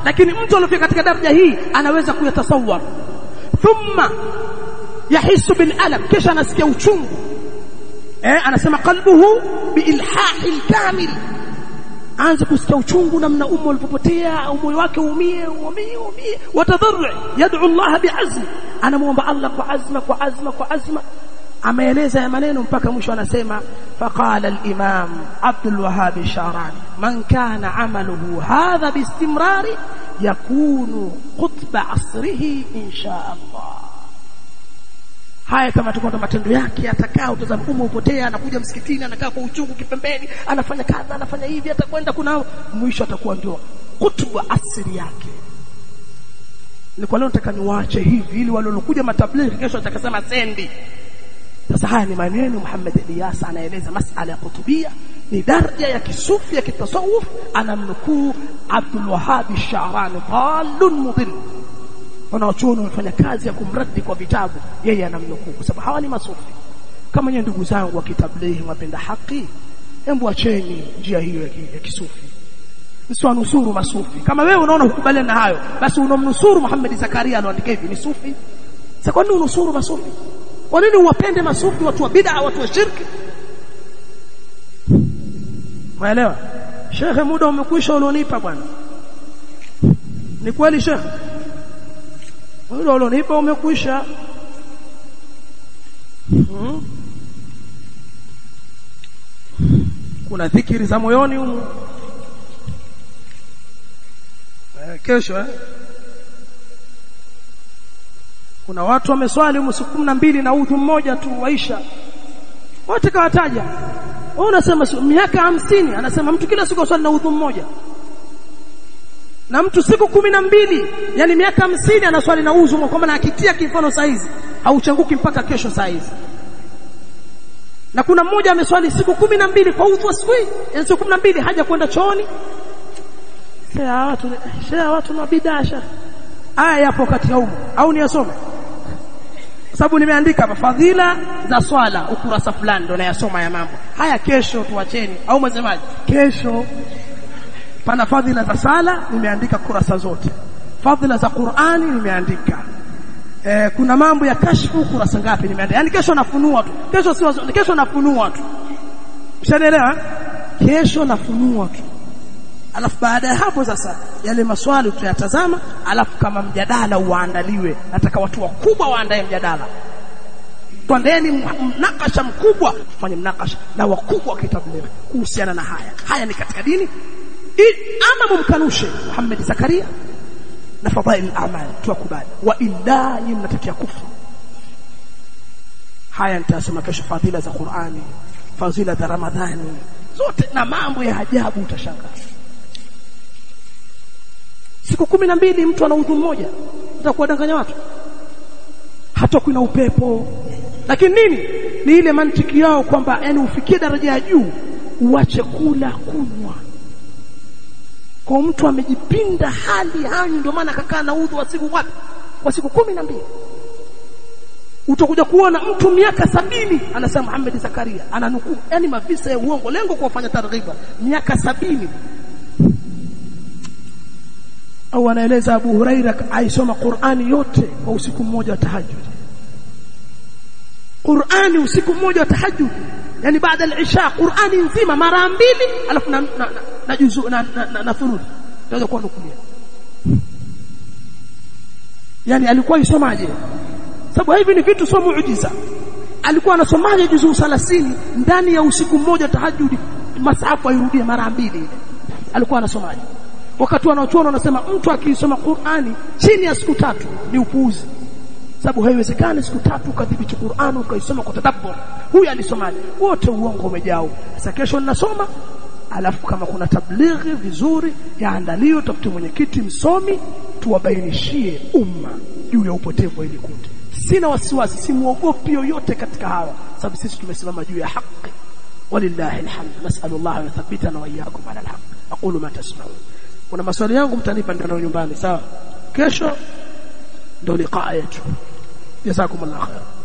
lakini mtu aliyefika katika daraja hii anaweza kuyatasawwar. Thumma yahisu bil alam, kisha anasikia uchungu. Anasema qalbuhu biilhahi alkamil, anza kusikia uchungu namna umo ulipopotea au moyo wake umie watadharru, yad'u Allah bi'azm, anamuomba Allah kwa azma. Ameeleza ya maneno mpaka mwisho anasema faqala al-imam Abdul Wahhab al-Sharani man kana amaluhu hadha biistimrari yakunu qutba asrihi insha Allah. Haya kama tukao matendo yake atakao utazama upotea, anakuja msikitini anakaa kwa uchungu kipembeni, anafanya kaza, anafanya hivi, atakwenda kuna mwisho atakuwa ndio qutba asri yake. Ni kwa leo nataka niwaache hivi ili waliokuja matablighi kesho atakasema sendi. Sasa haya ni maneno Muhammad Ilyas anaeleza masala ya kutubia ni daraja ya kisufi ya kitasawuf. Anamnukuu Abdul Wahhab al-Sharani dhalun mudil, wanaochuoni wamefanya kazi ya kumradi kwa vitabu, yeye anamnukuu kwa sababu hawa ni masufi. Kama nyinyi ndugu zangu wa kitablighi wapenda haki, hebu acheni njia hiyo ya kisufi, msiwanusuru masufi. Kama wewe unaona hukubaliana na hayo, basi unomnusuru Muhammad Zakaria anaandika hivi ni sufi. Sasa kwa nini unusuru masufi? Kwa nini uwapende masufi, watu wa bid'a, watu wa shirki? Waelewa? Sheikh, muda umekwisha ulionipa bwana. Ni kweli Sheikh? Muda ulionipa umekwisha. Kuna dhikiri za moyoni huko. Kesho kuna watu wameswali usiku 12 na udhu mmoja tu waisha. Wote kawataja. Wao unasema miaka 50, anasema mtu kila siku swali na udhu mmoja. Na mtu siku 12, yani miaka 50 anaswali na udhu, kwa maana akitia kifano saizi hauchanguki mpaka kesho saizi. Na kuna mmoja ameswali siku 12 kwa udhu asubuhi, yani siku 12 haja kwenda chooni. Sasa watu na bid'a. Aya yapo katika huko au niyasome? Sababu nimeandika hapa fadhila za swala ukurasa fulani ndo nayasoma ya mambo. Haya kesho tuacheni au msemaji? Kesho pana fadhila za sala nimeandika kurasa zote. Fadhila za Qur'ani nimeandika. Kuna mambo ya kashfu kurasa ngapi nimeandika. Yaani kesho nafunua tu. Kesho nafunua tu. Mshanielewa? Kesho nafunua tu. Alafu baada ya hapo sasa yale maswali tutayatazama, alafu kama mjadala uandaliwe. Nataka watu wakubwa waandae mjadala. Twendeni mnakasha mkubwa, tufanye mnakasha na wakubwa wa kitablighi kuhusiana na haya. Haya ni katika dini. Ama mumkanushe Muhammad Zakaria na fadhail al-a'mal tuwakubali, wa illa mnatakia kufa. Haya nitasema kesho, fadhila za Qur'ani, fadhila za Ramadhani, zote na mambo ya ajabu utashangaa. Siku 12 mtu ana udhu mmoja, utakuwadanganya watu. Hata kuna upepo. Lakini nini? Ni ile mantiki yao kwamba yani ufikie daraja ya juu uache kula kunywa. Kwa mtu amejipinda hali hani, ndio maana akakaa na udhu wa siku wapi? Kwa siku 12. Utakuja kuona mtu miaka 70, anasema Muhammad Zakaria, ananukuu yani mavisa ya uongo, lengo kuwafanya targhiba, miaka 70. Au anaeleza Abu Huraira aisoma Qur'ani yote kwa usiku mmoja wa tahajjud. Qur'ani usiku mmoja wa tahajjud, yani baada al-isha Qur'ani nzima mara 2, alafu na juzu na thuluth ndio kwa nukulia. Yani alikuwa yusomaje? Sababu hivi ni vitu sio muujiza. Alikuwa anasomaje juzu 30 ndani ya usiku mmoja tahajjud, masahafu airudie mara 2. Alikuwa anasomaje? Wakati wanaochuona wanasema mtu akisoma Qur'ani chini ya siku 3 ni upuuzi. Sababu haiwezekani siku 3 ukadhibiti Qur'ani ukaisoma kwa tadabbur. Huyu alisomaje? Wote uongo umejao. Sasa kesho ninasoma, alafu kama kuna tablighi vizuri yaandaliwe, tafute mwenyekiti msomi, tuwabainishie umma juu ya upotevu wa ile kundi. Sina wasiwasi, simuogopi yoyote katika hawa, sababu sisi tumesimama juu ya haki. Walillahi alhamd. Nas'alullah an yuthabbitana wa iyyakum ala alhaq. Aqulu ma tasma'un. Kuna maswali yangu mtanipa ndio nyumbani, sawa? Kesho ndio liqaa yetu. Jazakumullahu khair.